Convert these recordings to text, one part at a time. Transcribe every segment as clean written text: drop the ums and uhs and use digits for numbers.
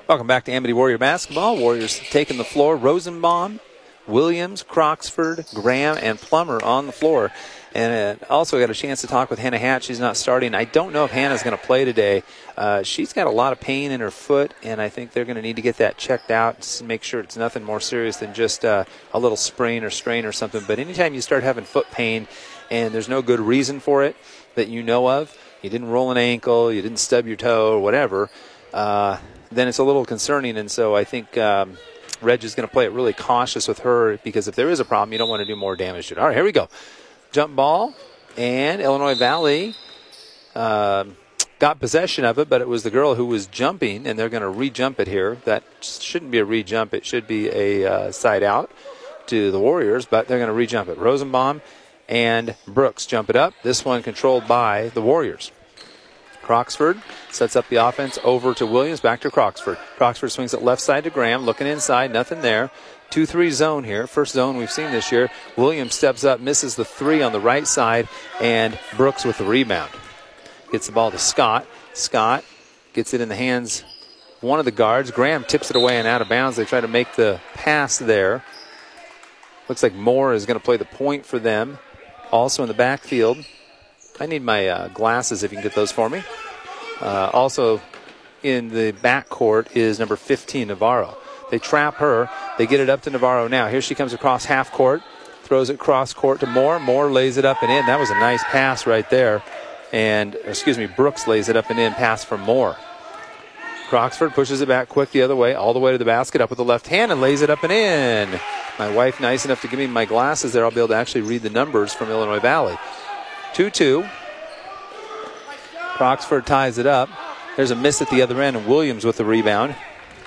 Welcome back to Amity Warrior Basketball. Warriors taking the floor. Rosenbaum, Williams, Croxford, Graham, and Plummer on the floor. And also got a chance to talk with Hannah Hatch. She's not starting. I don't know if Hannah's going to play today. She's got a lot of pain in her foot, and I think they're going to need to get that checked out to make sure it's nothing more serious than just a little sprain or strain or something. But anytime you start having foot pain and there's no good reason for it that you know of, you didn't roll an ankle, you didn't stub your toe or whatever, then it's a little concerning. And so I think Reg is going to play it really cautious with her, because if there is a problem, you don't want to do more damage to it. All right, here we go. Jump ball, and Illinois Valley got possession of it, but it was the girl who was jumping, and they're going to re-jump it here. That shouldn't be a re-jump. It should be a side out to the Warriors, but they're going to re-jump it. Rosenbaum and Brooks jump it up. This one controlled by the Warriors. Croxford sets up the offense over to Williams, back to Croxford. Croxford swings it left side to Graham, looking inside, nothing there. 2-3 zone here, first zone we've seen this year. Williams steps up, misses the three on the right side, and Brooks with the rebound. Gets the ball to Scott. Scott gets it in the hands of one of the guards. Graham tips it away and out of bounds. They try to make the pass there. Looks like Moore is going to play the point for them. Also in the backfield, I need my glasses if you can get those for me. Also in the backcourt is number 15, Navarro. They trap her. They get it up to Navarro now. Here she comes across half court. Throws it cross court to Moore. Moore lays it up and in. That was a nice pass right there. And, Brooks lays it up and in. Pass from Moore. Croxford pushes it back quick the other way, all the way to the basket, up with the left hand, and lays it up and in. My wife, nice enough to give me my glasses there. I'll be able to actually read the numbers from Illinois Valley. 2-2. Croxford ties it up. There's a miss at the other end, and Williams with the rebound.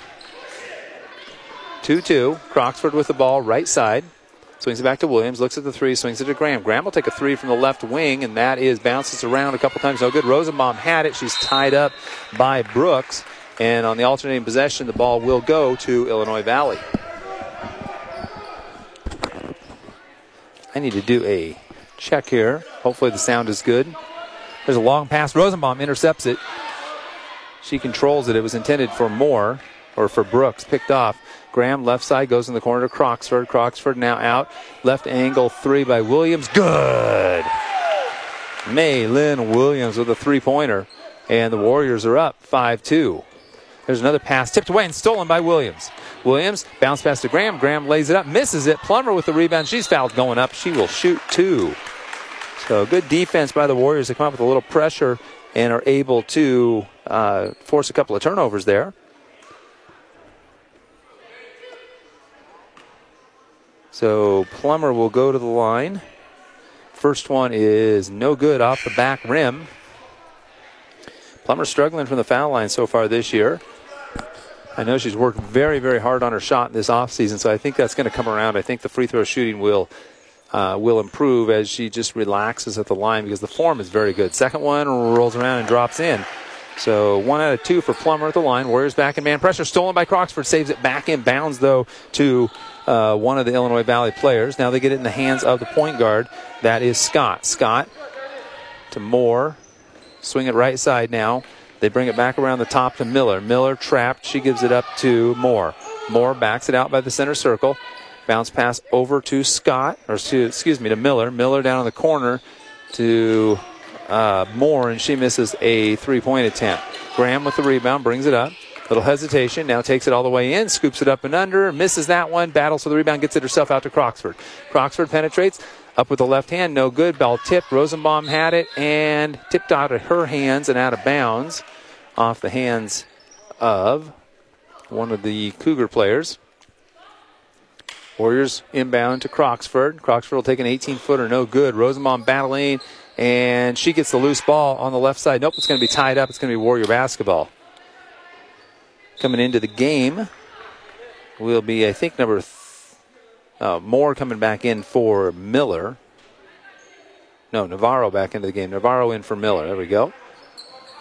2-2. Croxford with the ball, right side. Swings it back to Williams, looks at the three, swings it to Graham. Graham will take a three from the left wing, and that bounces around a couple times. No good. Rosenbaum had it. She's tied up by Brooks. And on the alternating possession, the ball will go to Illinois Valley. I need to do a check here. Hopefully the sound is good. There's a long pass. Rosenbaum intercepts it. She controls it. It was intended for Moore, or for Brooks, picked off. Graham left side goes in the corner to Croxford. Croxford now out. Left angle three by Williams. Good. Maylin Williams with a three-pointer. And the Warriors are up 5-2. There's another pass tipped away and stolen by Williams. Williams bounce pass to Graham. Graham lays it up, misses it. Plummer with the rebound. She's fouled going up. She will shoot two. So good defense by the Warriors. They come up with a little pressure and are able to force a couple of turnovers there. So Plummer will go to the line. First one is no good off the back rim. Plummer struggling from the foul line so far this year. I know she's worked very, very hard on her shot this offseason, so I think that's going to come around. I think the free throw shooting will improve as she just relaxes at the line, because the form is very good. Second one rolls around and drops in. So 1 out of 2 for Plummer at the line. Warriors back in man pressure. Stolen by Croxford. Saves it back in bounds, though, to one of the Illinois Valley players. Now they get it in the hands of the point guard. That is Scott. Scott to Moore. Swing it right side now. They bring it back around the top to Miller. Miller trapped. She gives it up to Moore. Moore backs it out by the center circle. Bounce pass over to Scott, to Miller. Miller down in the corner to Moore, and she misses a three-point attempt. Graham with the rebound, brings it up. Little hesitation, now takes it all the way in, scoops it up and under, misses that one, battles for the rebound, gets it herself out to Croxford. Croxford penetrates, up with the left hand, no good. Ball tipped. Rosenbaum had it and tipped out of her hands and out of bounds off the hands of one of the Cougar players. Warriors inbound to Croxford. Croxford will take an 18-footer, no good. Rosenbaum battling, and she gets the loose ball on the left side. Nope, it's going to be tied up. It's going to be Warrior basketball. Coming into the game will be, I think, Moore coming back in for Miller. No, Navarro back into the game. Navarro in for Miller. There we go.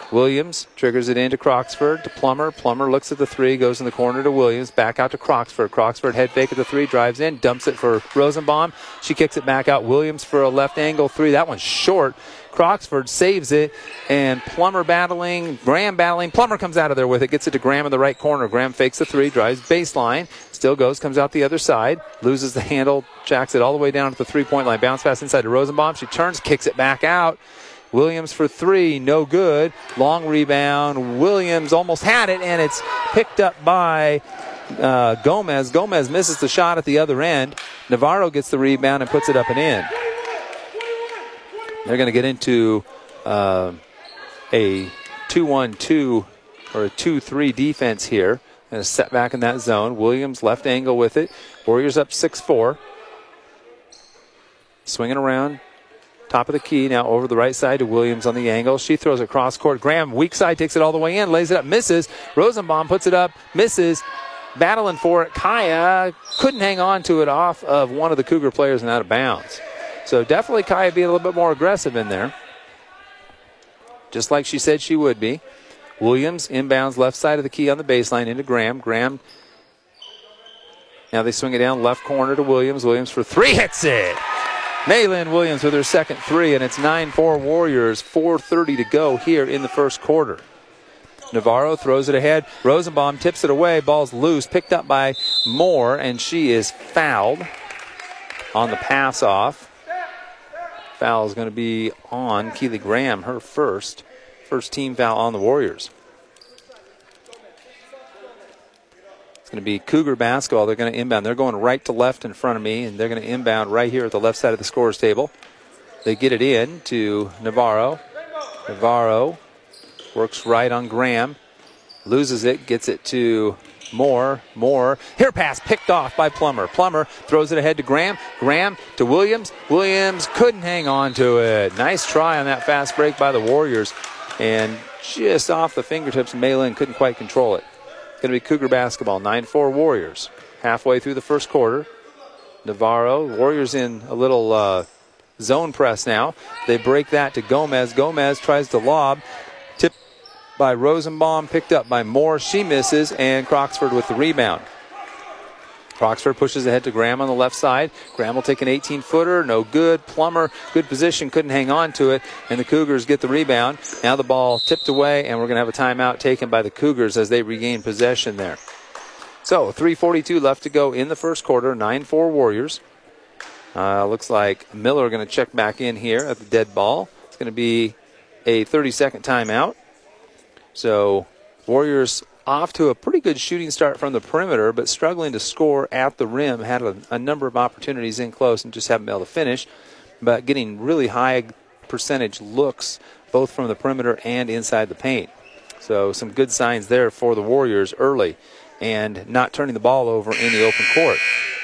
Williams triggers it into Croxford to Plummer. Plummer looks at the three, goes in the corner to Williams, back out to Croxford. Croxford head fake at the three, drives in, dumps it for Rosenbaum. She kicks it back out. Williams for a left angle three. That one's short. Croxford saves it, and Plummer battling, Graham battling. Plummer comes out of there with it, gets it to Graham in the right corner. Graham fakes the three, drives baseline, still goes, comes out the other side, loses the handle, jacks it all the way down to the three-point line. Bounce pass inside to Rosenbaum. She turns, kicks it back out. Williams for three, no good. Long rebound. Williams almost had it, and it's picked up by Gomez. Gomez misses the shot at the other end. Navarro gets the rebound and puts it up and in. They're going to get into a 2-1-2 or a 2-3 defense here. And a set back in that zone. Williams left angle with it. Warriors up 6-4. Swinging around. Top of the key, now over the right side to Williams on the angle. She throws it cross court. Graham, weak side, takes it all the way in, lays it up, misses. Rosenbaum puts it up, misses. Battling for it. Kaya couldn't hang on to it off of one of the Cougar players and out of bounds. So definitely Kaya be a little bit more aggressive in there. Just like she said she would be. Williams inbounds left side of the key on the baseline into Graham. Graham, now they swing it down left corner to Williams. Williams for three, hits it. Maylin Williams with her second three, and it's 9-4 Warriors, 4:30 to go here in the first quarter. Navarro throws it ahead. Rosenbaum tips it away. Ball's loose, picked up by Moore, and she is fouled on the pass off. Foul is going to be on Keely Graham, her first team foul on the Warriors. It's going to be Cougar basketball. They're going to inbound. They're going right to left in front of me, and they're going to inbound right here at the left side of the scorer's table. They get it in to Navarro. Navarro works right on Graham. Loses it, gets it to Moore. Moore. Here pass picked off by Plummer. Plummer throws it ahead to Graham. Graham to Williams. Williams couldn't hang on to it. Nice try on that fast break by the Warriors. And just off the fingertips, Maylin couldn't quite control it. Going to be Cougar basketball, 9-4 Warriors. Halfway through the first quarter. Navarro, Warriors in a little zone press now. They break that to Gomez. Gomez tries to lob. Tipped by Rosenbaum, picked up by Moore. She misses, and Croxford with the rebound. Croxford pushes ahead to Graham on the left side. Graham will take an 18-footer. No good. Plummer, good position, couldn't hang on to it. And the Cougars get the rebound. Now the ball tipped away, and we're going to have a timeout taken by the Cougars as they regain possession there. So 3:42 left to go in the first quarter. 9-4 Warriors. Looks like Miller going to check back in here at the dead ball. It's going to be a 30-second timeout. So Warriors off to a pretty good shooting start from the perimeter, but struggling to score at the rim. Had a number of opportunities in close and just haven't been able to finish. But getting really high percentage looks both from the perimeter and inside the paint. So some good signs there for the Warriors early and not turning the ball over in the open court.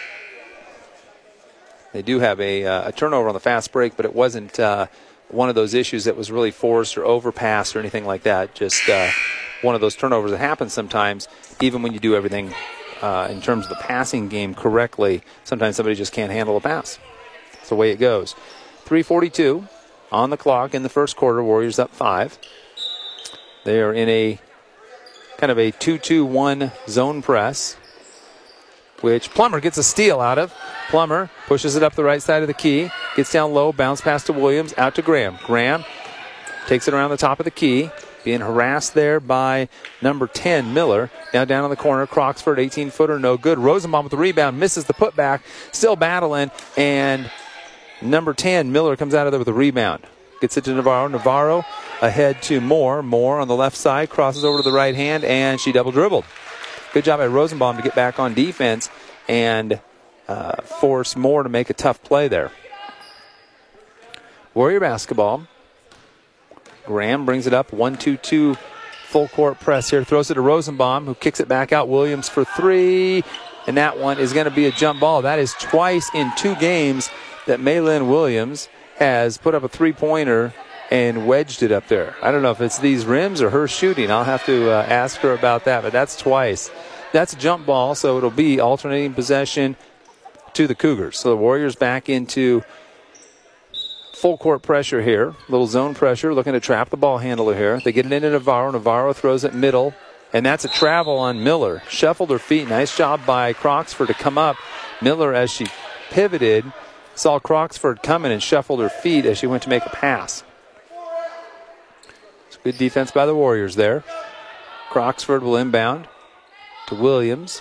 They do have a turnover on the fast break, but it wasn't one of those issues that was really forced or overpassed or anything like that. Just one of those turnovers that happens sometimes, even when you do everything in terms of the passing game correctly. Sometimes somebody just can't handle a pass. That's the way it goes. 3:42 on the clock in the first quarter. Warriors up 5. They are in a kind of a 2-2-1 zone press, which Plummer gets a steal out of. Plummer pushes it up the right side of the key, gets down low, bounce pass to Williams, out to Graham. Graham takes it around the top of the key, being harassed there by number 10, Miller. Now down in the corner, Croxford, 18-footer, no good. Rosenbaum with the rebound, misses the putback, still battling, and number 10, Miller, comes out of there with a rebound. Gets it to Navarro. Navarro ahead to Moore. Moore on the left side, crosses over to the right hand, and she double dribbled. Good job by Rosenbaum to get back on defense and force Moore to make a tough play there. Warrior basketball. Graham brings it up, 1-2-2 full court press here. Throws it to Rosenbaum, who kicks it back out. Williams for three, and that one is going to be a jump ball. That is twice in 2 games that Maylin Williams has put up a three-pointer and wedged it up there. I don't know if it's these rims or her shooting. I'll have to ask her about that, but that's twice. That's a jump ball, so it'll be alternating possession to the Cougars. So the Warriors back into full court pressure here. Little zone pressure, looking to trap the ball handler here. They get it into Navarro. Navarro throws it middle, and that's a travel on Miller. Shuffled her feet. Nice job by Croxford to come up. Miller, as she pivoted, saw Croxford coming and shuffled her feet as she went to make a pass. It's good defense by the Warriors there. Croxford will inbound to Williams.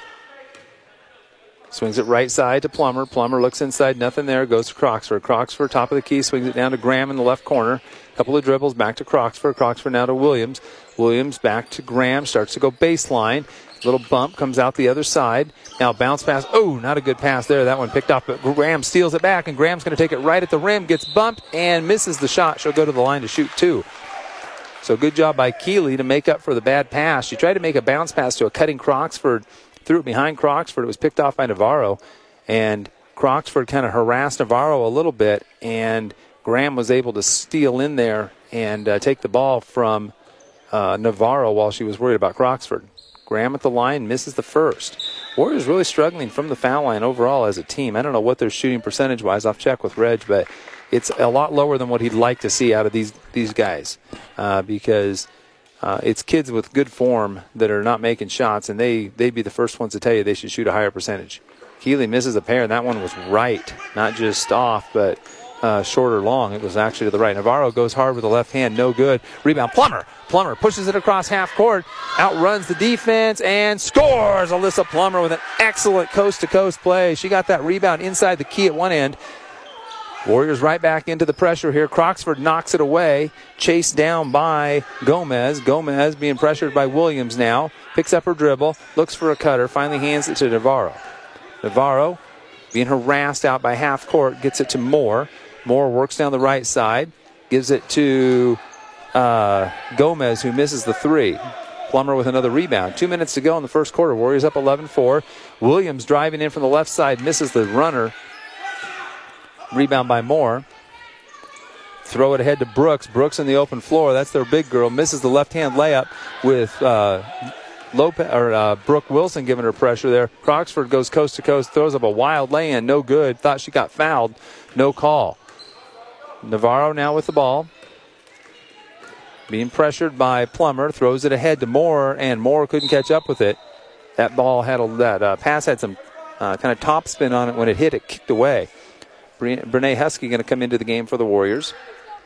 Swings it right side to Plummer. Plummer looks inside, nothing there, goes to Croxford. Croxford, top of the key, swings it down to Graham in the left corner. Couple of dribbles, back to Croxford. Croxford now to Williams. Williams back to Graham, starts to go baseline. Little bump, comes out the other side. Now bounce pass. Oh, not a good pass there. That one picked up, but Graham steals it back, and Graham's going to take it right at the rim, gets bumped, and misses the shot. She'll go to the line to shoot two. So good job by Keeley to make up for the bad pass. She tried to make a bounce pass to a cutting Croxford, threw it behind Croxford. It was picked off by Navarro, and Croxford kind of harassed Navarro a little bit, and Graham was able to steal in there and take the ball from Navarro while she was worried about Croxford. Graham at the line misses the first. Warriors really struggling from the foul line overall as a team. I don't know what they're shooting percentage-wise. I'll check with Reg, but it's a lot lower than what he'd like to see out of these guys because it's kids with good form that are not making shots, and they'd be the first ones to tell you they should shoot a higher percentage. Keeley misses a pair, and that one was right, not just off, but short or long. It was actually to the right. Navarro goes hard with the left hand, no good. Rebound, Plummer. Plummer pushes it across half court, outruns the defense, and scores! Alyssa Plummer with an excellent coast-to-coast play. She got that rebound inside the key at one end. Warriors right back into the pressure here. Croxford knocks it away, chased down by Gomez. Gomez being pressured by Williams now. Picks up her dribble, looks for a cutter, finally hands it to Navarro. Navarro being harassed out by half court, gets it to Moore. Moore works down the right side, gives it to Gomez, who misses the three. Plummer with another rebound. 2 minutes to go in the first quarter. Warriors up 11-4. Williams driving in from the left side, misses the runner. Rebound by Moore. Throw it ahead to Brooks. Brooks in the open floor. That's their big girl. Misses the left-hand layup with Brooke Wilson giving her pressure there. Croxford goes coast to coast, throws up a wild lay-in. No good. Thought she got fouled. No call. Navarro now with the ball. Being pressured by Plummer. Throws it ahead to Moore, and Moore couldn't catch up with it. That ball had that pass had some kind of top spin on it. When it hit, it kicked away. Brene Husky going to come into the game for the Warriors.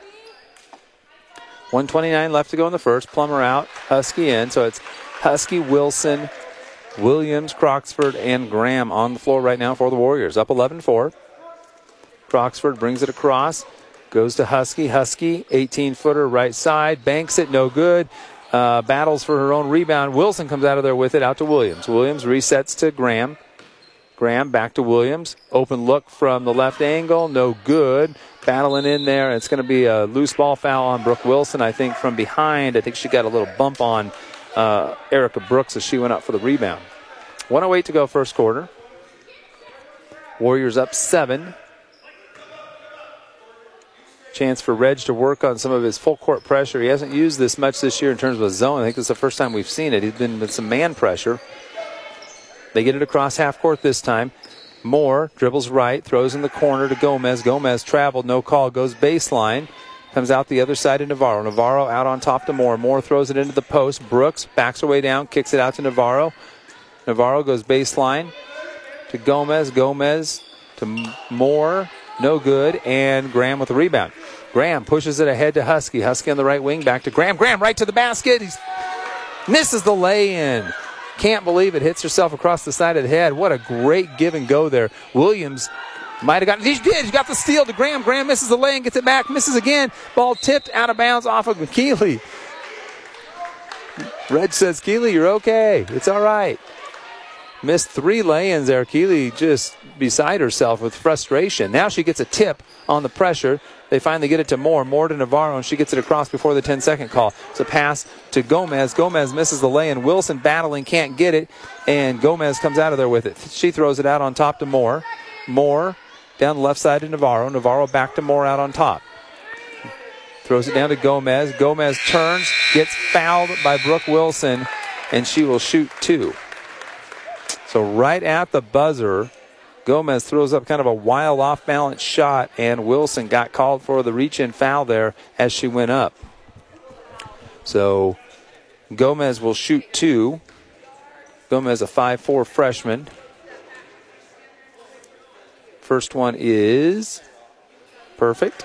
1:29 left to go in the first. Plummer out, Husky in. So it's Husky, Wilson, Williams, Croxford, and Graham on the floor right now for the Warriors. Up 11-4. Croxford brings it across. Goes to Husky. Husky, 18-footer right side. Banks it, no good. Battles for her own rebound. Wilson comes out of there with it, out to Williams. Williams resets to Graham. Graham back to Williams. Open look from the left angle. No good. Battling in there. It's going to be a loose ball foul on Brooke Wilson, I think, from behind. I think she got a little bump on Erica Brooks as she went up for the rebound. 1:08 to go first quarter. Warriors up 7. Chance for Reg to work on some of his full court pressure. He hasn't used this much this year in terms of a zone. I think this is the first time we've seen it. He's been with some man pressure. They get it across half court this time. Moore dribbles right, throws in the corner to Gomez. Gomez traveled, no call, goes baseline. Comes out the other side to Navarro. Navarro out on top to Moore. Moore throws it into the post. Brooks backs her way down, kicks it out to Navarro. Navarro goes baseline to Gomez. Gomez to Moore. No good. And Graham with the rebound. Graham pushes it ahead to Husky. Husky on the right wing. Back to Graham. Graham right to the basket. He misses the lay-in. Can't believe it. Hits herself across the side of the head. What a great give and go there. Williams might have gotten. He did. He got the steal to Graham. Graham misses the lay-in. Gets it back. Misses again. Ball tipped out of bounds off of Keeley. Reg says, Keeley, you're okay. It's all right. Missed 3 lay-ins there. Keeley just beside herself with frustration. Now she gets a tip on the pressure. They finally get it to Moore. Moore to Navarro, and she gets it across before the 10-second call. It's a pass to Gomez. Gomez misses the lay-in. Wilson battling, can't get it, and Gomez comes out of there with it. She throws it out on top to Moore. Moore down the left side to Navarro. Navarro back to Moore out on top. Throws it down to Gomez. Gomez turns, gets fouled by Brooke Wilson, and she will shoot 2. So right at the buzzer, Gomez throws up kind of a wild off-balance shot, and Wilson got called for the reach-in foul there as she went up. So Gomez will shoot 2. Gomez, a 5'4" freshman. First one is perfect.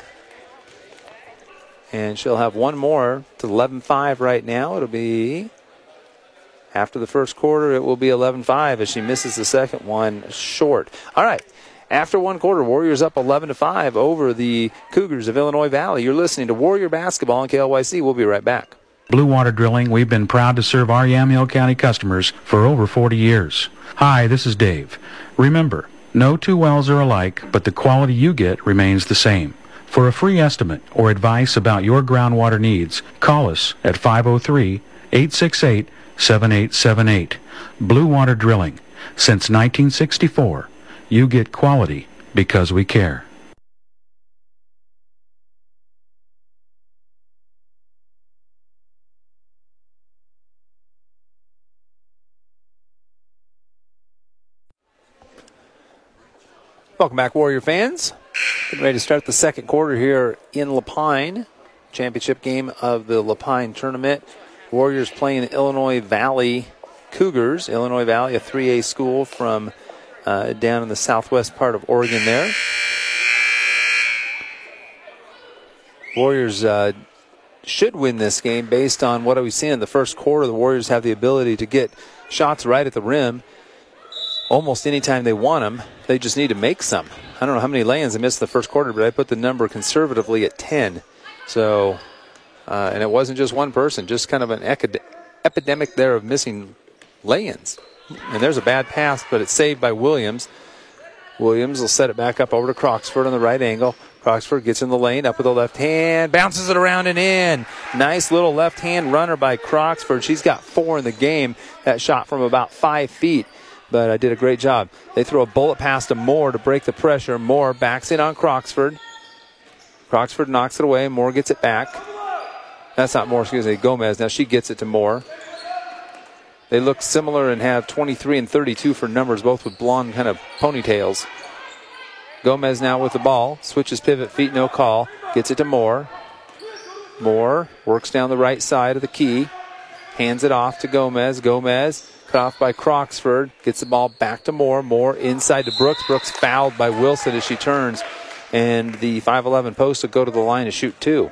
And she'll have one more to 11-5 right now. It'll be, after the first quarter, it will be 11-5 as she misses the second one short. All right. After one quarter, Warriors up 11-5 over the Cougars of Illinois Valley. You're listening to Warrior Basketball on KLYC. We'll be right back. Blue Water Drilling, we've been proud to serve our Yamhill County customers for over 40 years. Hi, this is Dave. Remember, no two wells are alike, but the quality you get remains the same. For a free estimate or advice about your groundwater needs, call us at 503-868-7878. Blue Water Drilling. Since 1964, you get quality because we care. Welcome back, Warrior fans. Getting ready to start the second quarter here in Lapine. Championship game of the Lapine tournament. Warriors playing the Illinois Valley Cougars. Illinois Valley, a 3A school from down in the southwest part of Oregon there. Warriors should win this game based on what we've seen in the first quarter. The Warriors have the ability to get shots right at the rim almost anytime they want them. They just need to make some. I don't know how many lay-ins they missed in the first quarter, but I put the number conservatively at 10. So, and it wasn't just one person, just kind of an epidemic there of missing lay-ins. And there's a bad pass, but it's saved by Williams. Williams will set it back up over to Croxford on the right angle. Croxford gets in the lane, up with the left hand, bounces it around and in. Nice little left-hand runner by Croxford. She's got 4 in the game. That shot from about 5 feet. But I did a great job. They throw a bullet pass to Moore to break the pressure. Moore backs in on Croxford. Croxford knocks it away. Moore gets it back. That's not Moore, excuse me, Gomez. Now she gets it to Moore. They look similar and have 23 and 32 for numbers, both with blonde kind of ponytails. Gomez now with the ball. Switches pivot feet, no call. Gets it to Moore. Moore works down the right side of the key. Hands it off to Gomez. Gomez cut off by Croxford. Gets the ball back to Moore. Moore inside to Brooks. Brooks fouled by Wilson as she turns. And the 5'11" post will go to the line to shoot 2.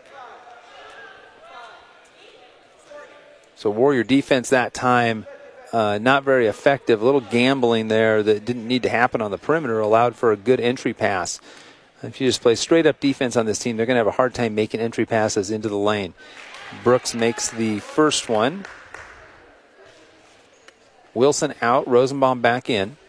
So Warrior defense that time, not very effective. A little gambling there that didn't need to happen on the perimeter allowed for a good entry pass. If you just play straight up defense on this team, they're going to have a hard time making entry passes into the lane. Brooks makes the first one. Wilson out, Rosenbaum back in.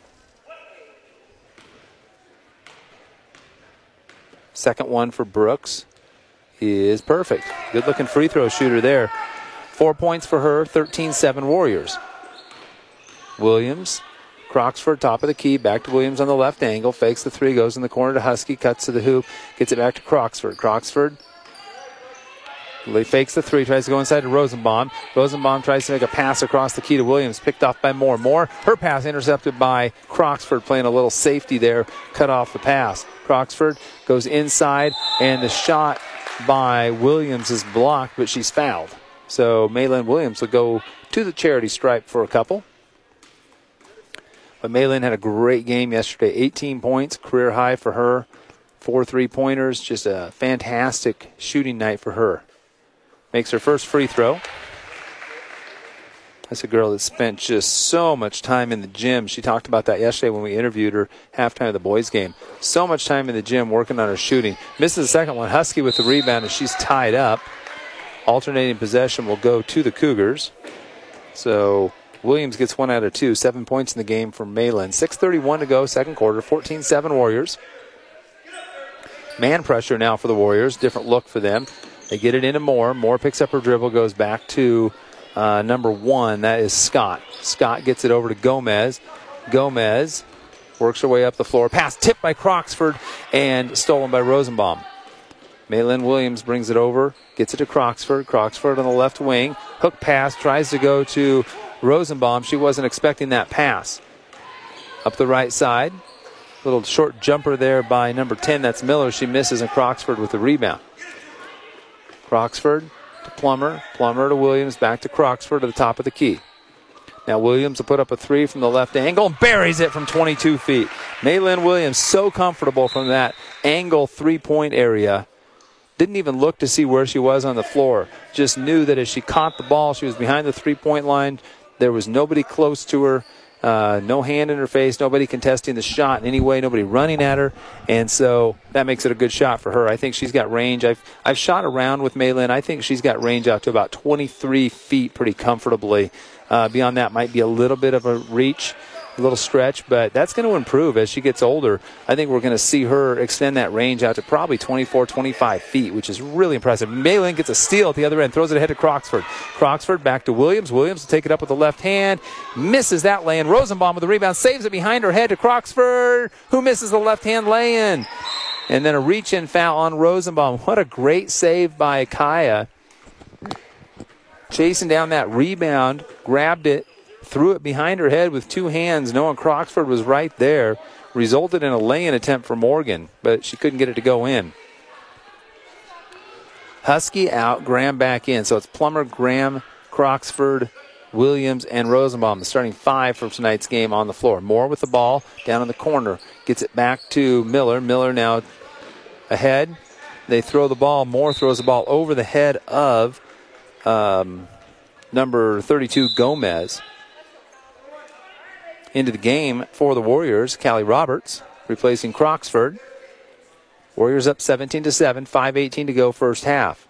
Second one for Brooks is perfect. Good looking free throw shooter there. 4 points for her, 13-7 Warriors. Williams, Croxford, top of the key, back to Williams on the left angle, fakes the three, goes in the corner to Husky, cuts to the hoop, gets it back to Croxford. Croxford fakes the three, tries to go inside to Rosenbaum. Rosenbaum tries to make a pass across the key to Williams, picked off by Moore. Moore, her pass intercepted by Croxford, playing a little safety there, cut off the pass. Croxford goes inside, and the shot by Williams is blocked, but she's fouled. So Maylin Williams will go to the charity stripe for a couple. But Maylin had a great game yesterday. 18 points, career high for her. 4 3-pointers, just a fantastic shooting night for her. Makes her first free throw. That's a girl that spent just so much time in the gym. She talked about that yesterday when we interviewed her halftime of the boys' game. So much time in the gym working on her shooting. Misses the second one. Husky with the rebound, and she's tied up. Alternating possession will go to the Cougars. So Williams gets 1 out of 2. 7 points in the game for Maylin. 6:31 to go, second quarter. 14-7 Warriors. Man pressure now for the Warriors. Different look for them. They get it into Moore. Moore picks up her dribble, goes back to number 1. That is Scott. Scott gets it over to Gomez. Gomez works her way up the floor. Pass tipped by Croxford and stolen by Rosenbaum. Maylin Williams brings it over, gets it to Croxford. Croxford on the left wing. Hook pass, tries to go to Rosenbaum. She wasn't expecting that pass. Up the right side. Little short jumper there by number 10. That's Miller. She misses, and Croxford with the rebound. Croxford to Plummer. Plummer to Williams. Back to Croxford to the top of the key. Now Williams will put up a three from the left angle and buries it from 22 feet. Maylin Williams so comfortable from that angle three-point area. Didn't even look to see where she was on the floor. Just knew that as she caught the ball, she was behind the three-point line. There was nobody close to her. No hand in her face, nobody contesting the shot in any way, nobody running at her, and so that makes it a good shot for her. I think she's got range. I've shot around with Maylin. I think she's got range out to about 23 feet pretty comfortably. Beyond that might be a little bit of a reach, a little stretch, but that's going to improve as she gets older. I think we're going to see her extend that range out to probably 24, 25 feet, which is really impressive. Maylin gets a steal at the other end, throws it ahead to Croxford. Croxford back to Williams. Williams will take it up with the left hand, misses that lay-in. Rosenbaum with the rebound, saves it behind her head to Croxford, who misses the left-hand lay-in. And then a reach-in foul on Rosenbaum. What a great save by Kaya. Chasing down that rebound, grabbed it, threw it behind her head with two hands, knowing Croxford was right there. Resulted in a lay-in attempt for Morgan, but she couldn't get it to go in. Husky out, Graham back in. So it's Plummer, Graham, Croxford, Williams, and Rosenbaum, the starting five for tonight's game on the floor. Moore with the ball down in the corner. Gets it back to Miller. Miller now ahead. They throw the ball. Moore throws the ball over the head of number 32, Gomez. Into the game for the Warriors, Callie Roberts replacing Croxford. Warriors up 17-7, 5:18 to go first half.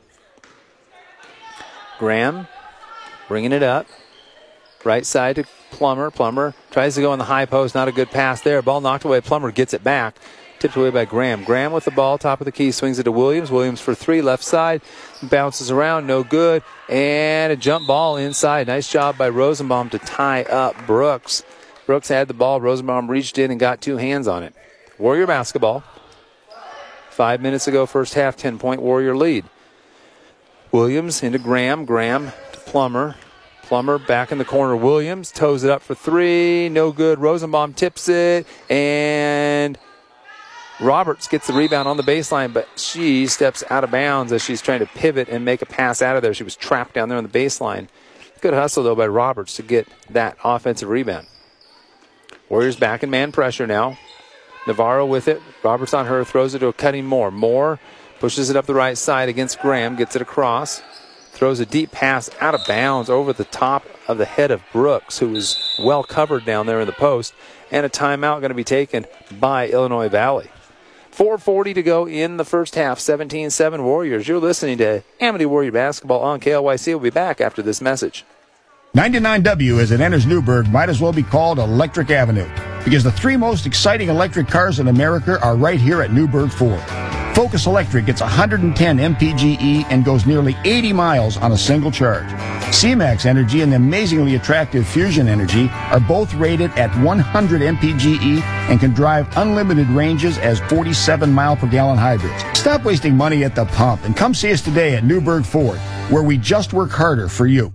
Graham bringing it up. Right side to Plummer. Plummer tries to go in the high post. Not a good pass there. Ball knocked away. Plummer gets it back. Tipped away by Graham. Graham with the ball, top of the key, swings it to Williams. Williams for three, left side. Bounces around, no good. And a jump ball inside. Nice job by Rosenbaum to tie up Brooks. Brooks had the ball. Rosenbaum reached in and got two hands on it. Warrior basketball. 5 minutes ago, first half, 10-point Warrior lead. Williams into Graham. Graham to Plummer. Plummer back in the corner. Williams toes it up for three. No good. Rosenbaum tips it. And Roberts gets the rebound on the baseline, but she steps out of bounds as she's trying to pivot and make a pass out of there. She was trapped down there on the baseline. Good hustle, though, by Roberts to get that offensive rebound. Warriors back in man pressure now. Navarro with it. Roberts on her, throws it to a cutting Moore. Moore pushes it up the right side against Graham, gets it across. Throws a deep pass out of bounds over the top of the head of Brooks, who was well covered down there in the post. And a timeout going to be taken by Illinois Valley. 4:40 to go in the first half. 17-7 Warriors. You're listening to Amity Warrior Basketball on KLYC. We'll be back after this message. 99W, as it enters Newburgh, might as well be called Electric Avenue, because the three most exciting electric cars in America are right here at Newburgh Ford. Focus Electric gets 110 mpge and goes nearly 80 miles on a single charge. C-Max Energy and the amazingly attractive Fusion Energy are both rated at 100 mpge and can drive unlimited ranges as 47-mile-per-gallon hybrids. Stop wasting money at the pump and come see us today at Newburgh Ford, where we just work harder for you.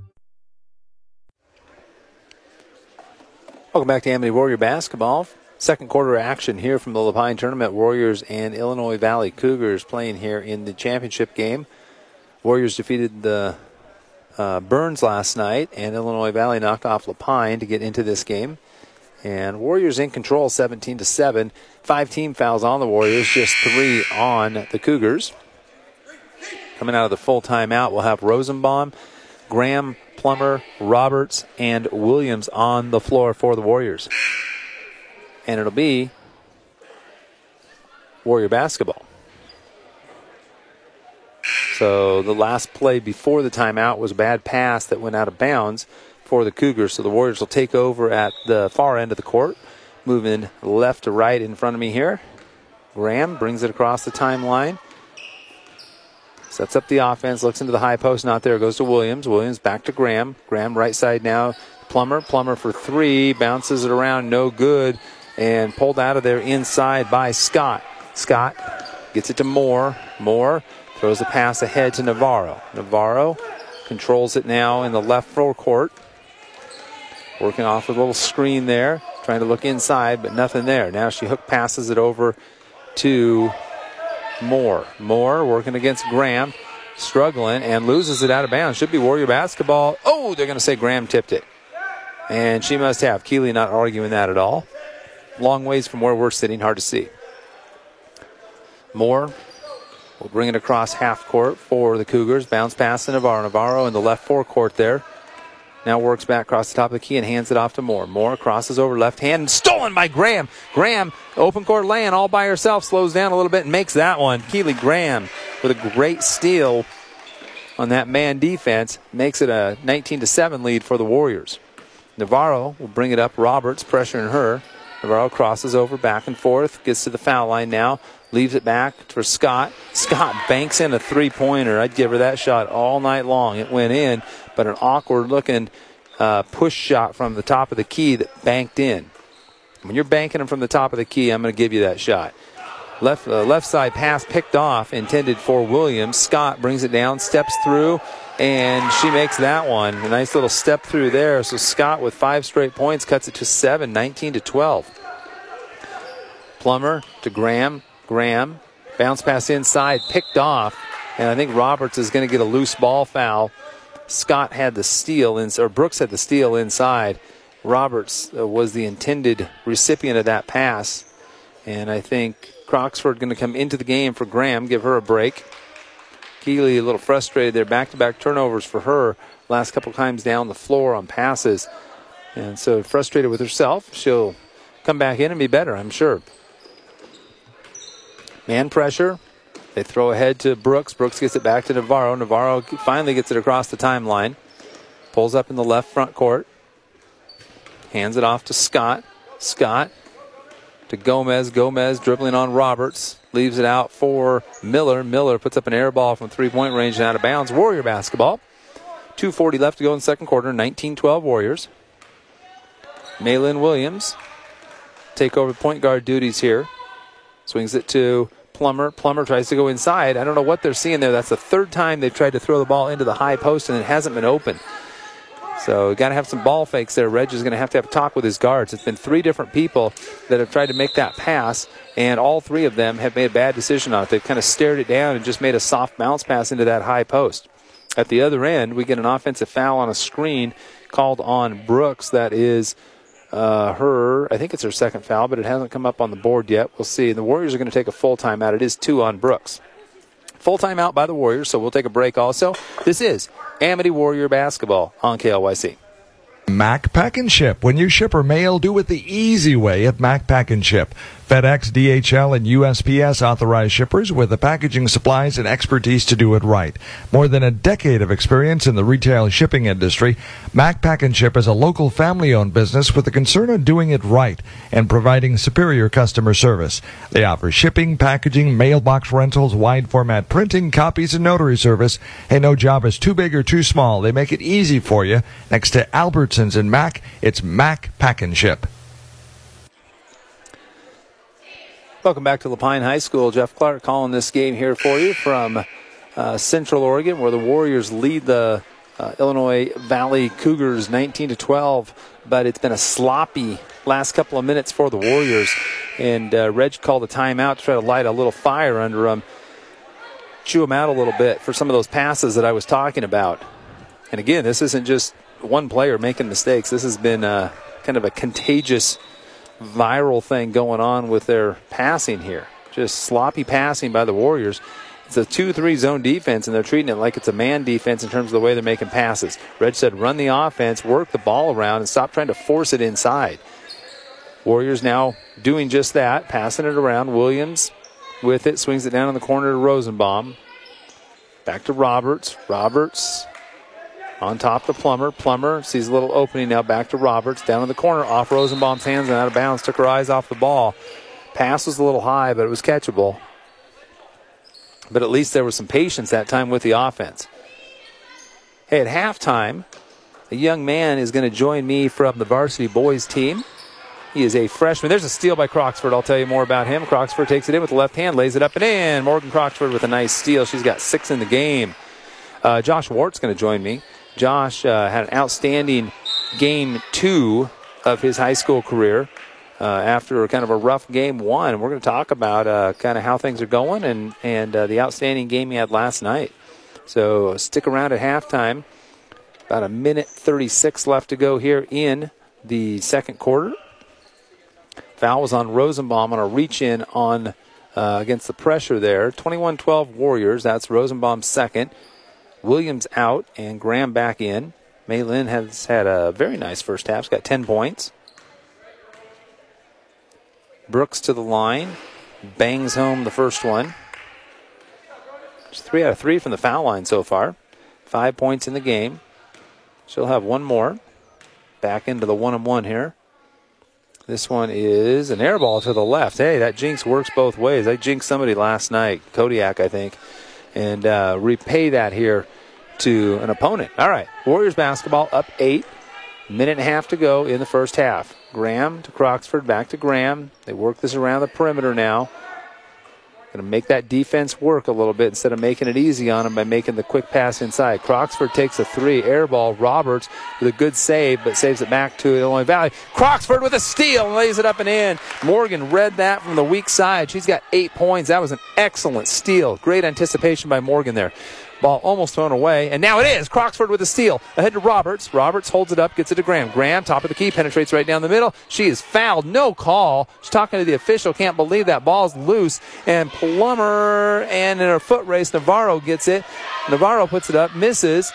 Welcome back to Amity Warrior Basketball. Second quarter action here from the Lapine Tournament. Warriors and Illinois Valley Cougars playing here in the championship game. Warriors defeated the Burns last night, and Illinois Valley knocked off Lapine to get into this game. And Warriors in control, 17-7. 5 team fouls on the Warriors, just 3 on the Cougars. Coming out of the full timeout, we'll have Rosenbaum, Graham, Plummer, Roberts, and Williams on the floor for the Warriors. And it'll be Warrior basketball. So the last play before the timeout was a bad pass that went out of bounds for the Cougars. So the Warriors will take over at the far end of the court, moving left to right in front of me here. Graham brings it across the timeline. Sets up the offense, looks into the high post, not there. Goes to Williams. Williams back to Graham. Graham right side now. Plummer. Plummer for three. Bounces it around, no good. And pulled out of there inside by Scott. Scott gets it to Moore. Moore throws the pass ahead to Navarro. Navarro controls it now in the left forecourt. Working off a little screen there. Trying trying to look inside, but nothing there. Now she hook passes it over to Moore. Moore working against Graham, struggling, and loses it out of bounds. Should be Warrior basketball. Oh, they're going to say Graham tipped it. And she must have. Keeley not arguing that at all. Long ways from where we're sitting, hard to see. Moore will bring it across half court for the Cougars. Bounce pass to Navarro. Navarro in the left forecourt there. Now works back across the top of the key and hands it off to Moore. Moore crosses over left hand and stolen by Graham. Graham, open court laying all by herself, slows down a little bit and makes that one. Keeley Graham with a great steal on that man defense. Makes it a 19-7 lead for the Warriors. Navarro will bring it up. Roberts pressuring her. Navarro crosses over back and forth. Gets to the foul line now. Leaves it back for Scott. Scott banks in a three-pointer. I'd give her that shot all night long. It went in, but an awkward-looking push shot from the top of the key that banked in. When you're banking them from the top of the key, I'm going to give you that shot. Left side pass picked off, intended for Williams. Scott brings it down, steps through, and she makes that one. A nice little step through there. So Scott with 5 straight points cuts it to 7, 19-12. Plummer to Graham. Graham, bounce pass inside, picked off, and I think Roberts is going to get a loose ball foul. Scott had the steal, or Brooks had the steal inside. Roberts was the intended recipient of that pass, and I think Croxford going to come into the game for Graham, give her a break. Keeley a little frustrated there, back-to-back turnovers for her last couple times down the floor on passes, and so frustrated with herself. She'll come back in and be better, I'm sure. Man pressure. They throw ahead to Brooks. Brooks gets it back to Navarro. Navarro finally gets it across the timeline. Pulls up in the left front court. Hands it off to Scott. Scott to Gomez. Gomez dribbling on Roberts. Leaves it out for Miller. Miller puts up an air ball from three-point range and out of bounds. Warrior basketball. 2:40 left to go in the second quarter. 19-12 Warriors. Maylin Williams take over point guard duties here. Swings it to Plummer. Plummer tries to go inside. I don't know what they're seeing there. That's the third time they've tried to throw the ball into the high post, and it hasn't been open. So got to have some ball fakes there. Reg is going to have a talk with his guards. It's been 3 different people that have tried to make that pass, and all 3 of them have made a bad decision on it. They've kind of stared it down and just made a soft bounce pass into that high post. At the other end, we get an offensive foul on a screen called on Brooks. That is I think it's her second foul, but it hasn't come up on the board yet. We'll see. The Warriors are going to take a full timeout. It is 2 on Brooks. Full timeout by the Warriors, so we'll take a break also. This is Amity Warrior Basketball on KLYC. Mac Pack and Ship. When you ship or mail, do it the easy way at Mac Pack and Ship. FedEx, DHL, and USPS authorized shippers with the packaging supplies and expertise to do it right. More than a decade of experience in the retail shipping industry, Mac Pack and Ship is a local family-owned business with a concern of doing it right and providing superior customer service. They offer shipping, packaging, mailbox rentals, wide-format printing, copies, and notary service. Hey, no job is too big or too small. They make it easy for you. Next to Albertsons and Mac, it's Mac Pack and Ship. Welcome back to Lapine High School. Jeff Clark calling this game here for you from Central Oregon, where the Warriors lead the Illinois Valley Cougars 19-12. But it's been a sloppy last couple of minutes for the Warriors. And Reg called a timeout to try to light a little fire under them, chew them out a little bit for some of those passes that I was talking about. And again, this isn't just one player making mistakes. This has been kind of a contagious viral thing going on with their passing here. Just sloppy passing by the Warriors. It's a 2-3 zone defense, and they're treating it like it's a man defense in terms of the way they're making passes. Reg said run the offense, work the ball around, and stop trying to force it inside. Warriors now doing just that, passing it around. Williams with it, swings it down in the corner to Rosenbaum. Back to Roberts. Roberts on top to Plummer. Plummer sees a little opening now, back to Roberts. Down in the corner, off Rosenbaum's hands and out of bounds. Took her eyes off the ball. Pass was a little high, but it was catchable. But at least there was some patience that time with the offense. Hey, at halftime, a young man is going to join me from the varsity boys team. He is a freshman. There's a steal by Croxford. I'll tell you more about him. Croxford takes it in with the left hand, lays it up and in. Morgan Croxford with a nice steal. She's got 6 in the game. Josh Wart's going to join me. Josh had an outstanding game 2 of his high school career after kind of a rough game one. We're going to talk about kind of how things are going and the outstanding game he had last night. So stick around at halftime. About a minute 36 left to go here in the second quarter. Foul was on Rosenbaum on a reach-in on against the pressure there. 21-12 Warriors. That's Rosenbaum's second. Williams out and Graham back in. Maylin has had a very nice first half. He's got 10 points. Brooks to the line. Bangs home the first one. Just 3 out of 3 from the foul line so far. 5 points in the game. She'll have one more. Back into the 1-on-1 here. This one is an air ball to the left. Hey, that jinx works both ways. I jinxed somebody last night, Kodiak, I think, and repay that here to an opponent. All right, Warriors basketball up 8. Minute and a half to go in the first half. Graham to Croxford, back to Graham. They work this around the perimeter now. Going to make that defense work a little bit instead of making it easy on them by making the quick pass inside. Croxford takes a 3, air ball. Roberts with a good save, but saves it back to Illinois Valley. Croxford with a steal and lays it up and in. Morgan read that from the weak side. She's got 8 points. That was an excellent steal. Great anticipation by Morgan there. Ball almost thrown away, and now it is. Croxford with a steal. Ahead to Roberts. Roberts holds it up, gets it to Graham. Graham, top of the key, penetrates right down the middle. She is fouled. No call. She's talking to the official. Can't believe that ball's loose. And Plummer, and in a foot race, Navarro gets it. Navarro puts it up, misses.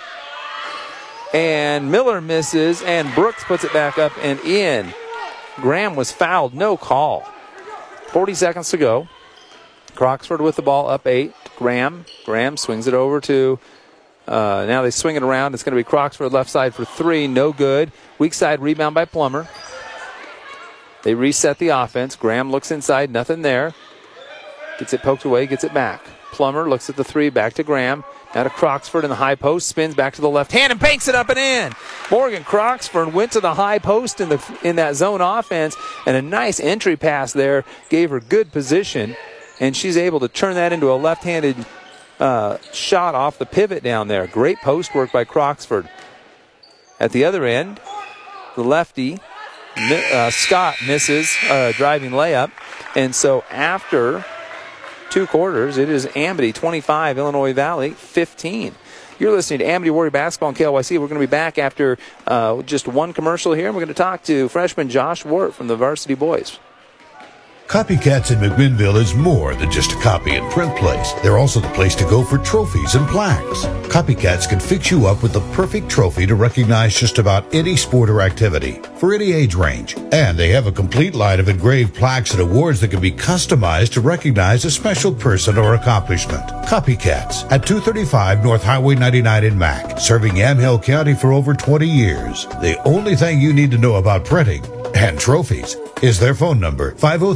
And Miller misses, and Brooks puts it back up and in. Graham was fouled. No call. 40 seconds to go. Croxford with the ball up 8. Graham swings it over to, now they swing it around. It's going to be Croxford left side for 3. No good. Weak side rebound by Plummer. They reset the offense. Graham looks inside. Nothing there. Gets it poked away. Gets it back. Plummer looks at the 3. Back to Graham. Now to Croxford in the high post. Spins back to the left hand and banks it up and in. Morgan Croxford went to the high post in that zone offense. And a nice entry pass there. Gave her good position. And she's able to turn that into a left-handed shot off the pivot down there. Great post work by Croxford. At the other end, the lefty, Scott, misses a driving layup. And so after 2 quarters, it is Amity 25, Illinois Valley 15. You're listening to Amity Warrior Basketball on KLYC. We're going to be back after just one commercial here, and we're going to talk to freshman Josh Wart from the Varsity Boys. Copycats in McMinnville is more than just a copy and print place. They're also the place to go for trophies and plaques. Copycats can fix you up with the perfect trophy to recognize just about any sport or activity for any age range. And they have a complete line of engraved plaques and awards that can be customized to recognize a special person or accomplishment. Copycats at 235 North Highway 99 in Mac, serving Yamhill County for over 20 years. The only thing you need to know about printing and trophies is their phone number,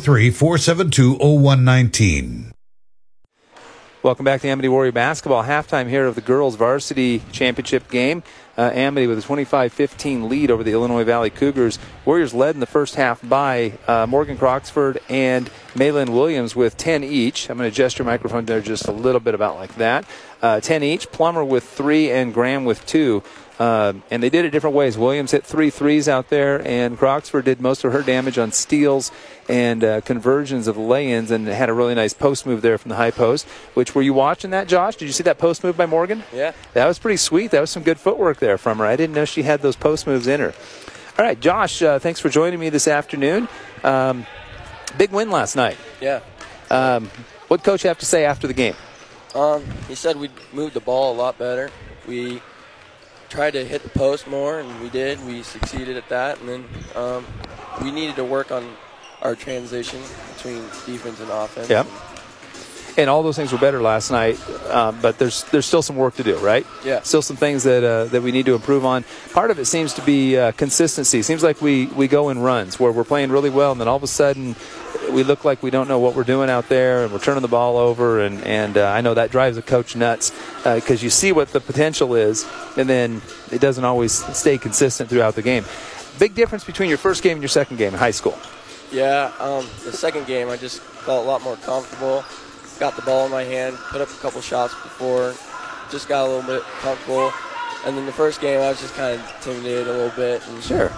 503-472-0119. Welcome back to Amity Warrior Basketball. Halftime here of the girls varsity championship game. Amity with a 25-15 lead over the Illinois Valley Cougars. Warriors led in the first half by Morgan Croxford and Maylin Williams with 10 each. I'm going to adjust your microphone there just a little bit about like that. 10 each. Plummer with 3 and Graham with 2. And they did it different ways. Williams hit 3 threes out there, and Croxford did most of her damage on steals and conversions of the lay-ins, and had a really nice post move there from the high post. Which, were you watching that, Josh? Did you see that post move by Morgan? Yeah. That was pretty sweet. That was some good footwork there from her. I didn't know she had those post moves in her. All right, Josh, thanks for joining me this afternoon. Big win last night. Yeah. What coach have to say after the game? He said we moved the ball a lot better. We tried to hit the post more, and we did. We succeeded at that, and then we needed to work on our transition between defense and offense. Yeah. And all those things were better last night, but there's still some work to do, right? Yeah. Still some things that we need to improve on. Part of it seems to be consistency. Seems like we go in runs where we're playing really well, and then all of a sudden we look like we don't know what we're doing out there, and we're turning the ball over, and I know that drives a coach nuts because you see what the potential is, and then it doesn't always stay consistent throughout the game. Big difference between your first game and your second game in high school. Yeah, the second game I just felt a lot more comfortable. Got the ball in my hand, put up a couple shots before, just got a little bit comfortable. And then the first game I was just kind of intimidated a little bit. And sure.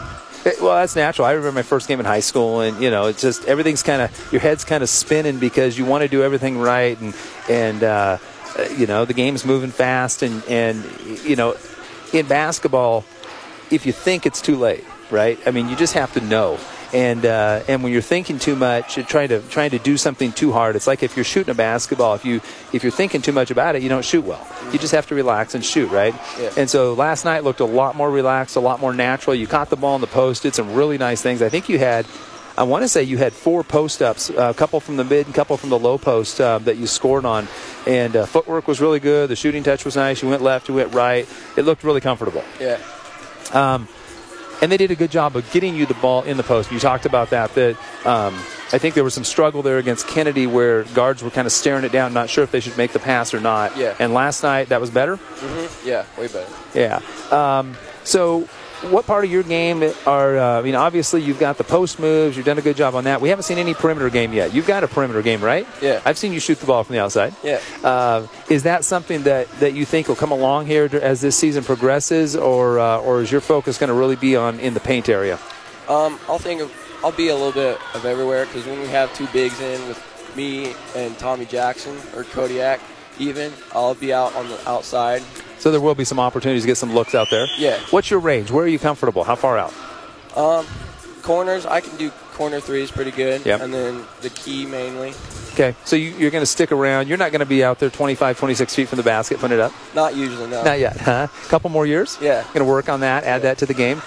Well, that's natural. I remember my first game in high school, and it's just everything's your head's kind of spinning because you want to do everything right, and the game's moving fast, and in basketball, if you think it's too late, right? I mean, you just have to know. And when you're thinking too much, you're trying to do something too hard. It's like if you're shooting a basketball, if you're thinking too much about it, you don't shoot well. You just have to relax and shoot, right? Yeah. And so last night looked a lot more relaxed, a lot more natural. You caught the ball in the post, did some really nice things. I think you had 4 post-ups, a couple from the mid and a couple from the low post that you scored on. And footwork was really good. The shooting touch was nice. You went left, you went right. It looked really comfortable. Yeah. And they did a good job of getting you the ball in the post. You talked about that I think there was some struggle there against Kennedy where guards were kind of staring it down, not sure if they should make the pass or not. Yeah. And last night, that was better? Mm-hmm. Yeah, way better. Yeah. So what part of your game are, obviously you've got the post moves. You've done a good job on that. We haven't seen any perimeter game yet. You've got a perimeter game, right? Yeah. I've seen you shoot the ball from the outside. Yeah. Is that something that you think will come along here as this season progresses, or is your focus going to really be in the paint area? I'll be a little bit of everywhere because when we have 2 bigs in with me and Tommy Jackson or Kodiak even, I'll be out on the outside. So there will be some opportunities to get some looks out there? Yeah. What's your range? Where are you comfortable? How far out? Corners, I can do corner threes pretty good. Yep. And then the key mainly. Okay, so you're going to stick around. You're not going to be out there 25, 26 feet from the basket putting it up? Not usually, no. Not yet, huh? A couple more years? Yeah. Going to work on that, add that to the game.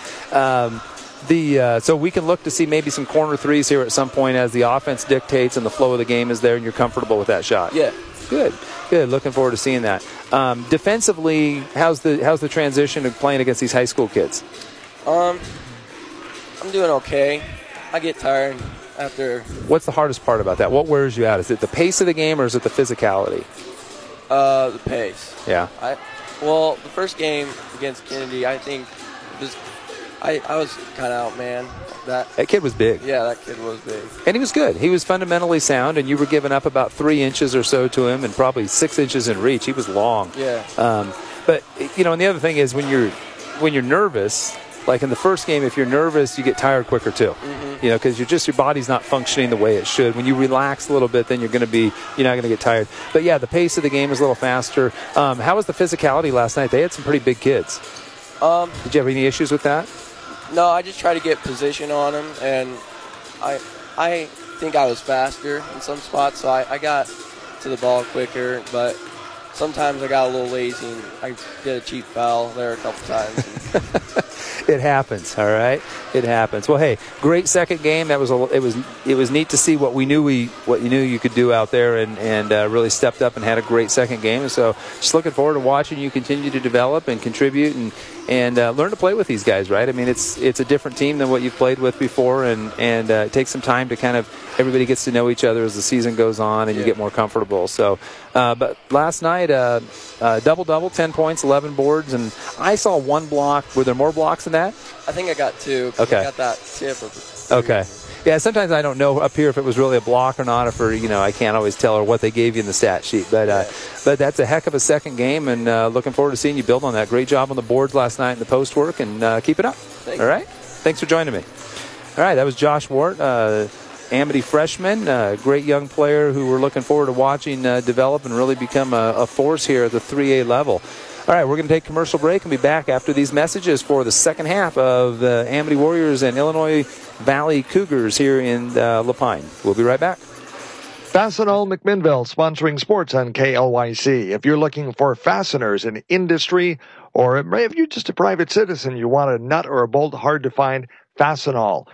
So we can look to see maybe some corner threes here at some point as the offense dictates and the flow of the game is there and you're comfortable with that shot. Yeah. Good. Looking forward to seeing that. Defensively, how's the transition of playing against these high school kids? I'm doing okay. I get tired after. What's the hardest part about that? What wears you out? Is it the pace of the game or is it the physicality? The pace. Yeah. The first game against Kennedy, I think I was kind of outmanned. That kid was big. Yeah, that kid was big. And he was good. He was fundamentally sound, and you were giving up about 3 inches or so to him and probably 6 inches in reach. He was long. Yeah. But, and the other thing is when you're nervous, like in the first game, if you're nervous, you get tired quicker too. Mm-hmm. Because your body's not functioning the way it should. When you relax a little bit, then you're not going to get tired. But, yeah, the pace of the game is a little faster. How was the physicality last night? They had some pretty big kids. Did you have any issues with that? No, I just try to get position on them, and I think I was faster in some spots, so I got to the ball quicker, but sometimes I got a little lazy, and I did a cheap foul there a couple times. It happens, all right? It happens. Well, hey, great second game. It was neat to see what you knew you could do out there, and really stepped up and had a great second game. And so, just looking forward to watching you continue to develop and contribute and learn to play with these guys, right? I mean, it's a different team than what you've played with before, and it takes some time to kind of everybody gets to know each other as the season goes on, and you get more comfortable. So, but last night, double-double, 10 points, 11 boards, and I saw 1 block. Were there more blocks than that? I think I got 2. Okay. I got that tip of it. Okay. Yeah, sometimes I don't know up here if it was really a block or not, or I can't always tell or what they gave you in the stat sheet. But that's a heck of a second game, and looking forward to seeing you build on that. Great job on the boards last night in the post work, and keep it up. All right? Thanks for joining me. All right, that was Josh Wart, Amity freshman, great young player who we're looking forward to watching develop and really become a force here at the 3A level. All right, we're going to take a commercial break and be back after these messages for the second half of the Amity Warriors and Illinois Valley Cougars here in Lapine. We'll be right back. Fastenal McMinnville sponsoring sports on KLYC. If you're looking for fasteners in industry, or if you're just a private citizen, you want a nut or a bolt hard to find, Fastenal,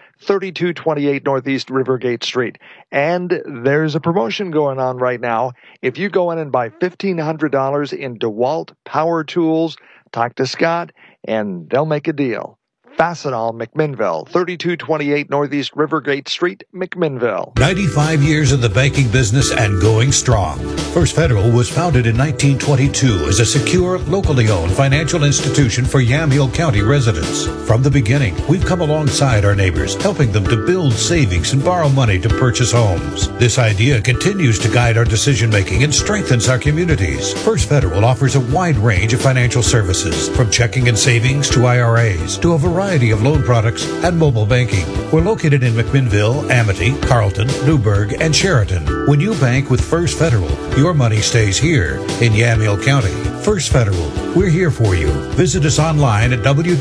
3228 Northeast Rivergate Street. And there's a promotion going on right now. If you go in and buy $1,500 in DeWalt power tools, talk to Scott, and they'll make a deal. Fastenal McMinnville, 3228 Northeast Rivergate Street, McMinnville. 95 years in the banking business and going strong. First Federal was founded in 1922 as a secure, locally owned financial institution for Yamhill County residents. From the beginning, we've come alongside our neighbors, helping them to build savings and borrow money to purchase homes. This idea continues to guide our decision-making and strengthens our communities. First Federal offers a wide range of financial services, from checking and savings to IRAs to a variety variety of loan products, and mobile banking. We're located in McMinnville, Amity, Carlton, Newburgh, and Sheraton. When you bank with First Federal, your money stays here in Yamhill County. First Federal, we're here for you. Visit us online at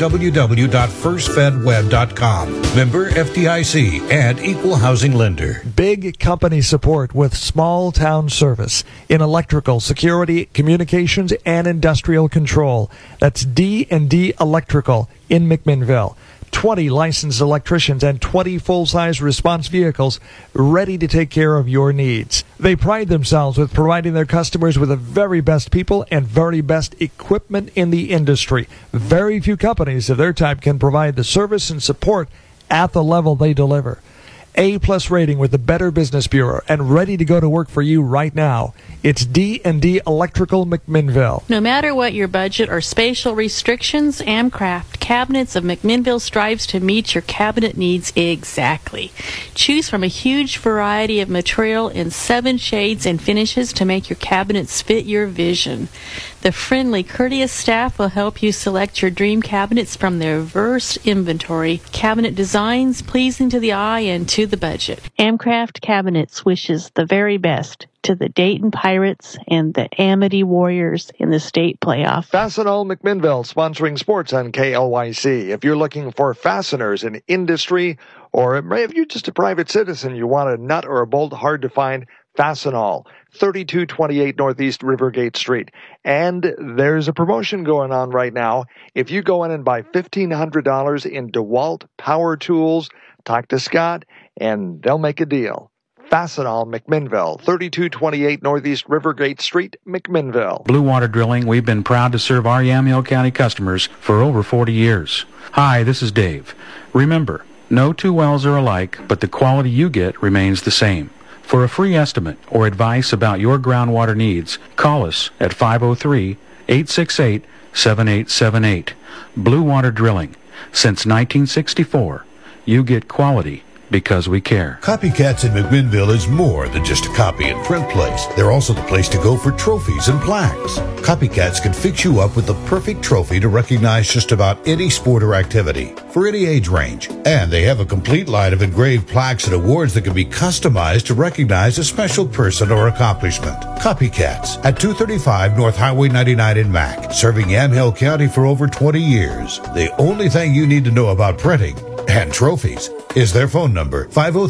www.firstfedweb.com. Member FDIC and Equal Housing Lender. Big company support with small town service in electrical, security, communications, and industrial control. That's D&D Electrical in McMinnville. 20 licensed electricians and 20 full-size response vehicles ready to take care of your needs. They pride themselves with providing their customers with the very best people and very best equipment in the industry. Very few companies of their type can provide the service and support at the level they deliver. A-plus rating with the Better Business Bureau and ready to go to work for you right now. It's D&D Electrical McMinnville. No matter what your budget or spatial restrictions, Amcraft Cabinets of McMinnville strives to meet your cabinet needs exactly. Choose from a huge variety of material in 7 shades and finishes to make your cabinets fit your vision. The friendly, courteous staff will help you select your dream cabinets from their diverse inventory. Cabinet designs pleasing to the eye and to the budget. Amcraft Cabinets wishes the very best to the Dayton Pirates and the Amity Warriors in the state playoff. Fastenal McMinnville sponsoring sports on KLYC. If you're looking for fasteners in industry, or if you're just a private citizen, you want a nut or a bolt hard to find, Fastenal, 3228 Northeast Rivergate Street. And there's a promotion going on right now. If you go in and buy $1,500 in DeWalt power tools, talk to Scott, and they'll make a deal. Fastenal, McMinnville, 3228 Northeast Rivergate Street, McMinnville. Blue Water Drilling, we've been proud to serve our Yamhill County customers for over 40 years. Hi, this is Dave. Remember, no two wells are alike, but the quality you get remains the same. For a free estimate or advice about your groundwater needs, call us at 503-868-7878. Blue Water Drilling. Since 1964, you get quality because we care. Copycats in McMinnville is more than just a copy and print place. They're also the place to go for trophies and plaques. Copycats can fix you up with the perfect trophy to recognize just about any sport or activity for any age range. And they have a complete line of engraved plaques and awards that can be customized to recognize a special person or accomplishment. Copycats at 235 North Highway 99 in Mac, serving Yamhill County for over 20 years. The only thing you need to know about printing and trophies is their phone number,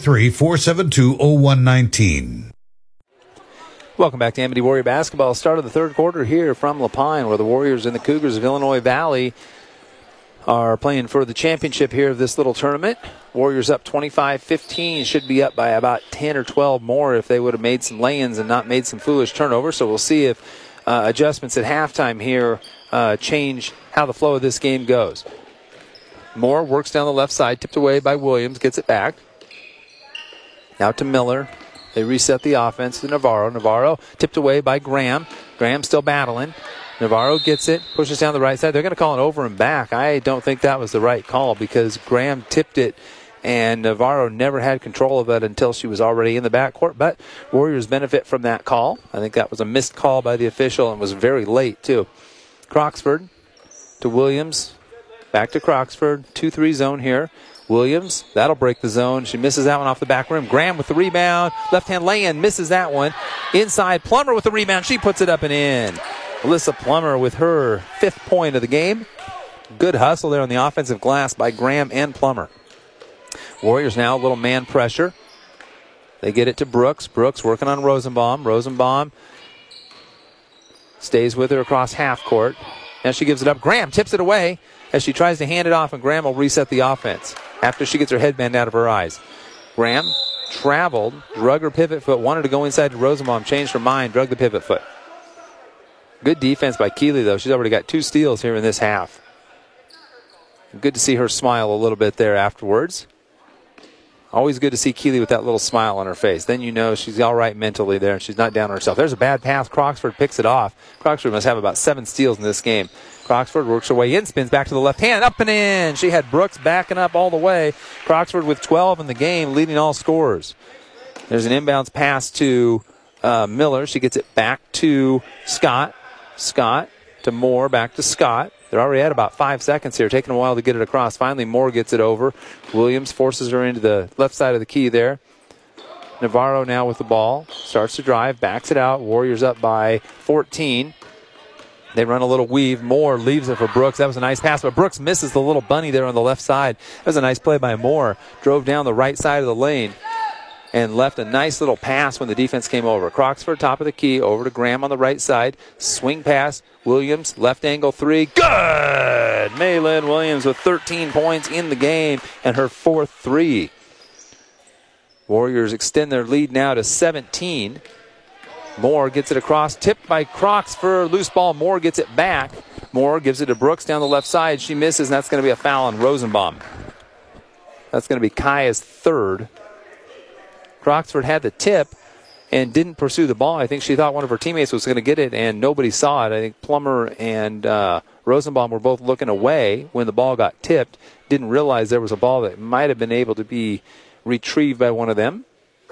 503-472-0119. Welcome back to Amity Warrior Basketball. Start of the third quarter here from LaPine, where the Warriors and the Cougars of Illinois Valley are playing for the championship here of this little tournament. Warriors up 25-15, should be up by about 10 or 12 more if they would have made some lay-ins and not made some foolish turnovers. So we'll see if adjustments at halftime here change how the flow of this game goes. Moore works down the left side, tipped away by Williams, gets it back. Now to Miller. They reset the offense to Navarro. Navarro tipped away by Graham. Graham still battling. Navarro gets it, pushes down the right side. They're going to call it over and back. I don't think that was the right call because Graham tipped it and Navarro never had control of it until she was already in the backcourt. But Warriors benefit from that call. I think that was a missed call by the official and was very late too. Croxford to Williams. Back to Croxford. 2-3 zone here. Williams, that'll break the zone. She misses that one off the back rim. Graham with the rebound. Left-hand lay-in, misses that one. Inside, Plummer with the rebound. She puts it up and in. Alyssa Plummer with her 5th point of the game. Good hustle there on the offensive glass by Graham and Plummer. Warriors now, a little man pressure. They get it to Brooks. Brooks working on Rosenbaum. Rosenbaum stays with her across half court. Now she gives it up. Graham tips it away as she tries to hand it off, and Graham will reset the offense after she gets her headband out of her eyes. Graham traveled, drug her pivot foot, wanted to go inside to Rosenbaum, changed her mind, drug the pivot foot. Good defense by Keeley, though. She's already got 2 steals here in this half. Good to see her smile a little bit there afterwards. Always good to see Keeley with that little smile on her face. Then you know she's all right mentally there and she's not down on herself. There's a bad pass. Croxford picks it off. Croxford must have about 7 steals in this game. Croxford works her way in, spins back to the left hand, up and in. She had Brooks backing up all the way. Croxford with 12 in the game, leading all scorers. There's an inbounds pass to Miller. She gets it back to Scott. Scott to Moore, back to Scott. They're already at about 5 seconds here, taking a while to get it across. Finally, Moore gets it over. Williams forces her into the left side of the key there. Navarro now with the ball. Starts to drive, backs it out. Warriors up by 14. They run a little weave. Moore leaves it for Brooks. That was a nice pass, but Brooks misses the little bunny there on the left side. That was a nice play by Moore. Drove down the right side of the lane and left a nice little pass when the defense came over. Croxford, top of the key, over to Graham on the right side. Swing pass. Williams, left angle three. Good! Maylin Williams with 13 points in the game and her fourth three. Warriors extend their lead now to 17. Moore gets it across, tipped by Croxford. Loose ball, Moore gets it back. Moore gives it to Brooks down the left side. She misses, and that's going to be a foul on Rosenbaum. That's going to be Kaya's third. Croxford had the tip and didn't pursue the ball. I think she thought one of her teammates was going to get it, and nobody saw it. I think Plummer and Rosenbaum were both looking away when the ball got tipped. Didn't realize there was a ball that might have been able to be retrieved by one of them.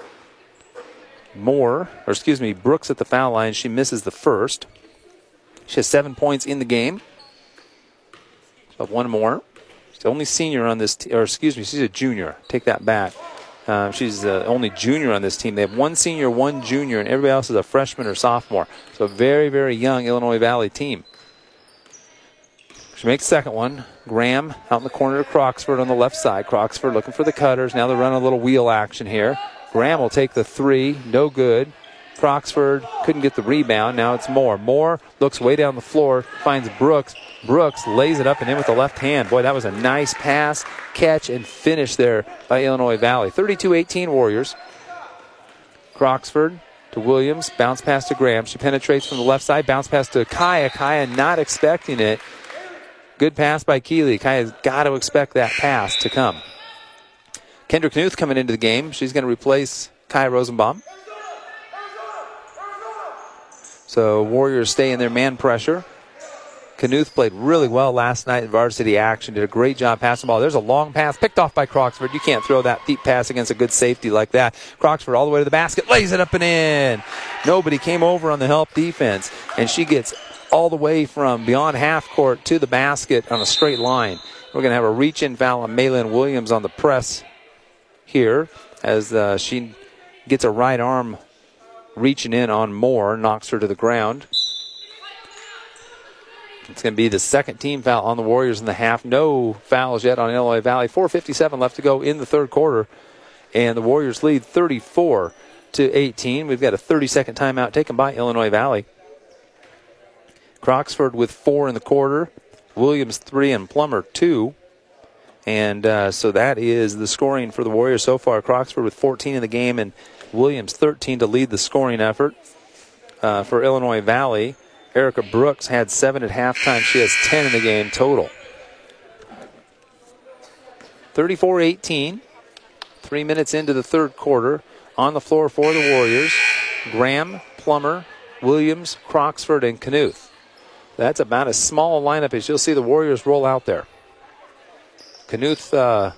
Brooks at the foul line. She misses the first. She has 7 points in the game. But one more. She's the only senior on this she's a junior. Take that back. She's the only junior on this team. They have one senior, one junior, and everybody else is a freshman or sophomore. So a very, very young Illinois Valley team. She makes the second one. Graham out in the corner to Croxford on the left side. Croxford looking for the cutters. Now they're running a little wheel action here. Graham will take the three. No good. Croxford couldn't get the rebound. Now it's Moore. Moore looks way down the floor, finds Brooks. Brooks lays it up and in with the left hand. Boy, that was a nice pass, catch, and finish there by Illinois Valley. 32-18 Warriors. Croxford to Williams. Bounce pass to Graham. She penetrates from the left side. Bounce pass to Kaya. Kaya not expecting it. Good pass by Keeley. Kaya's got to expect that pass to come. Kendra Knuth coming into the game. She's going to replace Kaya Rosenbaum. So Warriors stay in their man pressure. Knuth played really well last night in varsity action. Did a great job passing the ball. There's a long pass picked off by Croxford. You can't throw that deep pass against a good safety like that. Croxford all the way to the basket. Lays it up and in. Nobody came over on the help defense. And she gets all the way from beyond half court to the basket on a straight line. We're going to have a reach-in foul on Maylin Williams on the press here as she gets a right arm reaching in on Moore, knocks her to the ground. It's going to be the second team foul on the Warriors in the half. No fouls yet on Illinois Valley. 4:57 left to go in the third quarter. And the Warriors lead 34-18. We've got a 30-second timeout taken by Illinois Valley. Croxford with 4 in the quarter. Williams 3 and Plummer 2. And so that is the scoring for the Warriors so far. Croxford with 14 in the game and Williams 13 to lead the scoring effort. For Illinois Valley, Erica Brooks had 7 at halftime. She has 10 in the game total. 34-18. 3 minutes into the third quarter. On the floor for the Warriors, Graham, Plummer, Williams, Croxford, and Knuth. That's about as small a lineup as you'll see the Warriors roll out there. Knuth,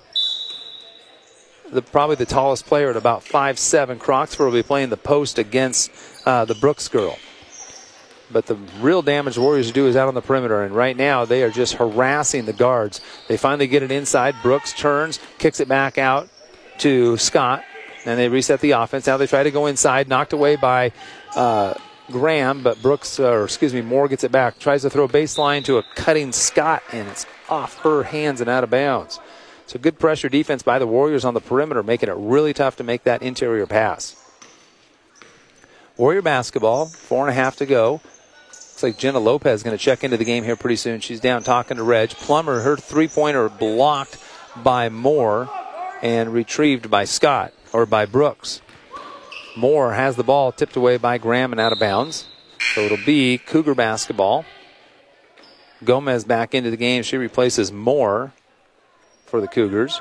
probably the tallest player at about 5'7". Croxford will be playing the post against the Brooks girl. But the real damage the Warriors do is out on the perimeter, and right now they are just harassing the guards. They finally get it inside. Brooks turns, kicks it back out to Scott, and they reset the offense. Now they try to go inside, knocked away by Graham, but Moore gets it back. Tries to throw a baseline to a cutting Scott, and it's off her hands and out of bounds. So good pressure defense by the Warriors on the perimeter, making it really tough to make that interior pass. Warrior basketball, 4.5 to go. Looks like Jenna Lopez is going to check into the game here pretty soon. She's down talking to Reg. Plummer, her three-pointer blocked by Moore and retrieved by Scott, or by Brooks. Moore has the ball tipped away by Graham and out of bounds. So it'll be Cougar basketball. Gomez back into the game. She replaces Moore for the Cougars.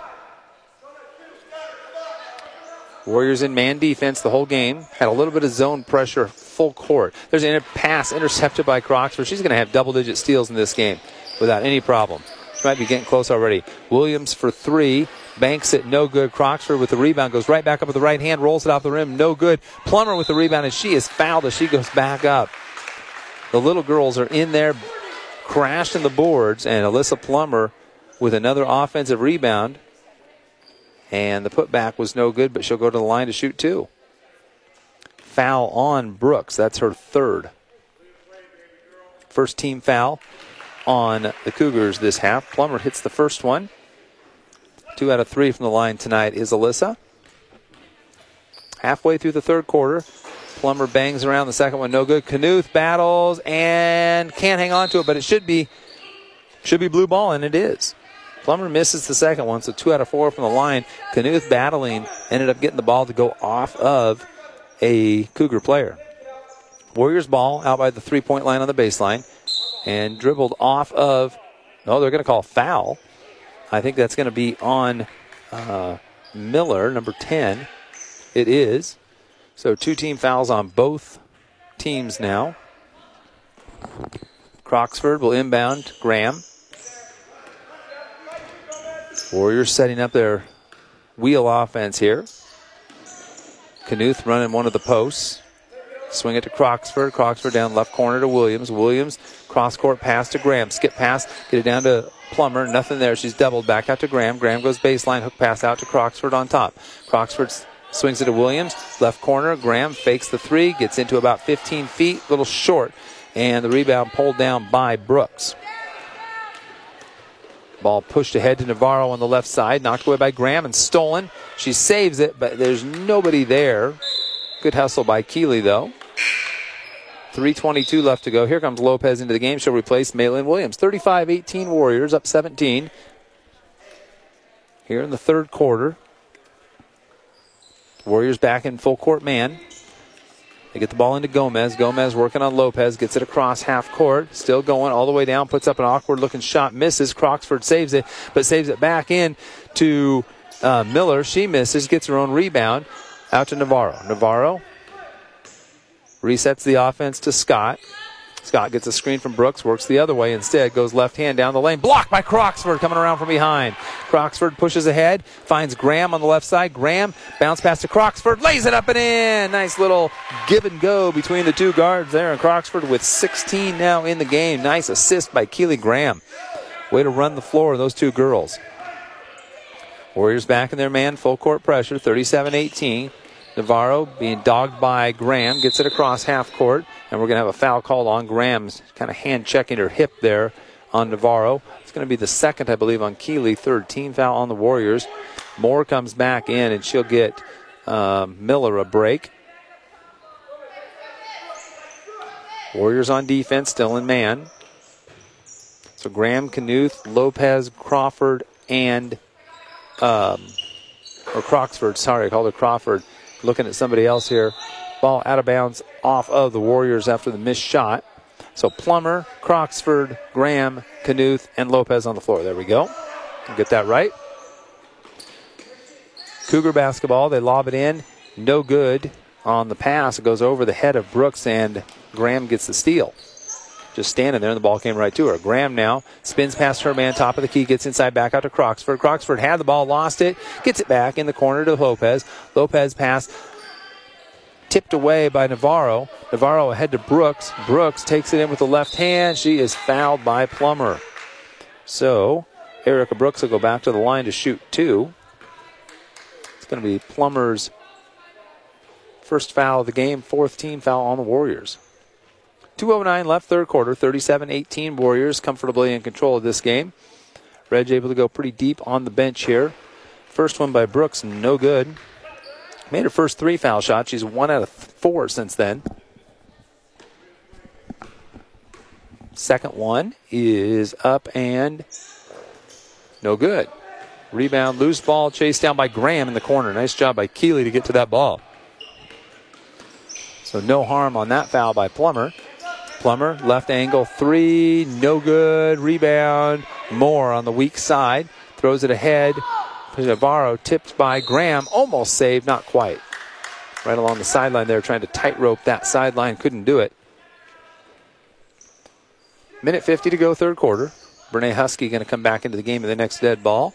Warriors in man defense the whole game. Had a little bit of zone pressure full court. There's a pass intercepted by Croxford. She's going to have double-digit steals in this game without any problem. She might be getting close already. Williams for 3. Banks it, no good. Croxford with the rebound, goes right back up with the right hand, rolls it off the rim, no good. Plummer with the rebound, and she is fouled as she goes back up. The little girls are in there crashed in the boards, and Alyssa Plummer with another offensive rebound. And the putback was no good, but she'll go to the line to shoot 2. Foul on Brooks. That's her third. First team foul on the Cougars this half. Plummer hits the first one. 2 out of 3 from the line tonight is Alyssa. Halfway through the third quarter, Plummer bangs around the second one. No good. Knuth battles and can't hang on to it, but it should be blue ball, and it is. Plummer misses the second one, so 2 out of 4 from the line. Knuth battling, ended up getting the ball to go off of a Cougar player. Warriors ball out by the 3-point line on the baseline and dribbled off of, they're going to call foul. I think that's going to be on Miller, number 10. It is. So 2 team fouls on both teams now. Croxford will inbound Graham. Warriors setting up their wheel offense here. Knuth running one of the posts. Swing it to Croxford. Croxford down left corner to Williams. Williams, cross-court pass to Graham. Skip pass, get it down to Plummer. Nothing there. She's doubled back out to Graham. Graham goes baseline. Hook pass out to Croxford on top. Croxford swings it to Williams. Left corner. Graham fakes the 3. Gets into about 15 feet. A little short. And the rebound pulled down by Brooks. Ball pushed ahead to Navarro on the left side. Knocked away by Graham and stolen. She saves it, but there's nobody there. Good hustle by Keeley, though. 3:22 left to go. Here comes Lopez into the game. She'll replace Maylin Williams. 35-18 Warriors, up 17. Here in the third quarter. Warriors back in full court man. They get the ball into Gomez. Gomez working on Lopez. Gets it across half court. Still going all the way down. Puts up an awkward-looking shot. Misses. Croxford saves it, but saves it back in to Miller. She misses. Gets her own rebound. Out to Navarro. Navarro resets the offense to Scott. Scott gets a screen from Brooks. Works the other way instead. Goes left hand down the lane. Blocked by Croxford coming around from behind. Croxford pushes ahead. Finds Graham on the left side. Graham bounce pass to Croxford. Lays it up and in. Nice little give and go between the two guards there. And Croxford with 16 now in the game. Nice assist by Keely Graham. Way to run the floor, those two girls. Warriors back in their man. Full court pressure. 37-18. Navarro being dogged by Graham. Gets it across half court. And we're going to have a foul called on Graham's kind of hand checking her hip there on Navarro. It's going to be the second, I believe, on Keeley. Third team foul on the Warriors. Moore comes back in, and she'll get Miller a break. Warriors on defense, still in man. So Graham, Knuth, Lopez, Crawford, and Croxford. Sorry, I called her Crawford. Looking at somebody else here. Ball out of bounds off of the Warriors after the missed shot. So Plummer, Croxford, Graham, Knuth, and Lopez on the floor. There we go. Get that right. Cougar basketball. They lob it in. No good on the pass. It goes over the head of Brooks, and Graham gets the steal. Just standing there, and the ball came right to her. Graham now spins past her man, top of the key, gets inside, back out to Croxford. Croxford had the ball, lost it, gets it back in the corner to Lopez. Lopez pass tipped away by Navarro. Navarro ahead to Brooks. Brooks takes it in with the left hand. She is fouled by Plummer. So Erica Brooks will go back to the line to shoot 2. It's going to be Plummer's first foul of the game, fourth team foul on the Warriors. 2:09 left, third quarter, 37-18. Warriors comfortably in control of this game. Reg able to go pretty deep on the bench here. First one by Brooks, no good. Made her first 3 foul shots. She's 1 out of 4 since then. Second one is up and no good. Rebound, loose ball, chased down by Graham in the corner. Nice job by Keeley to get to that ball. So no harm on that foul by Plummer. Plummer, left angle 3, no good. Rebound, Moore on the weak side. Throws it ahead. Navarro tipped by Graham. Almost saved, not quite. Right along the sideline there, trying to tightrope that sideline. Couldn't do it. Minute 50 to go, third quarter. Brene Husky going to come back into the game in the next dead ball.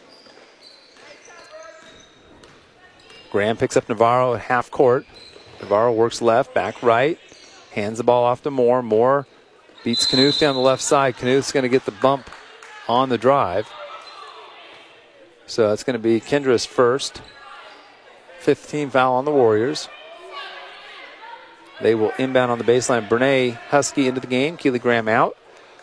Graham picks up Navarro at half court. Navarro works left, back right. Hands the ball off to Moore. Moore Beats Knuth down the left side. Knuth's going to get the bump on the drive. So that's going to be Kendra's first. 15 foul on the Warriors. They will inbound on the baseline. Brene Husky into the game. Keely Graham out.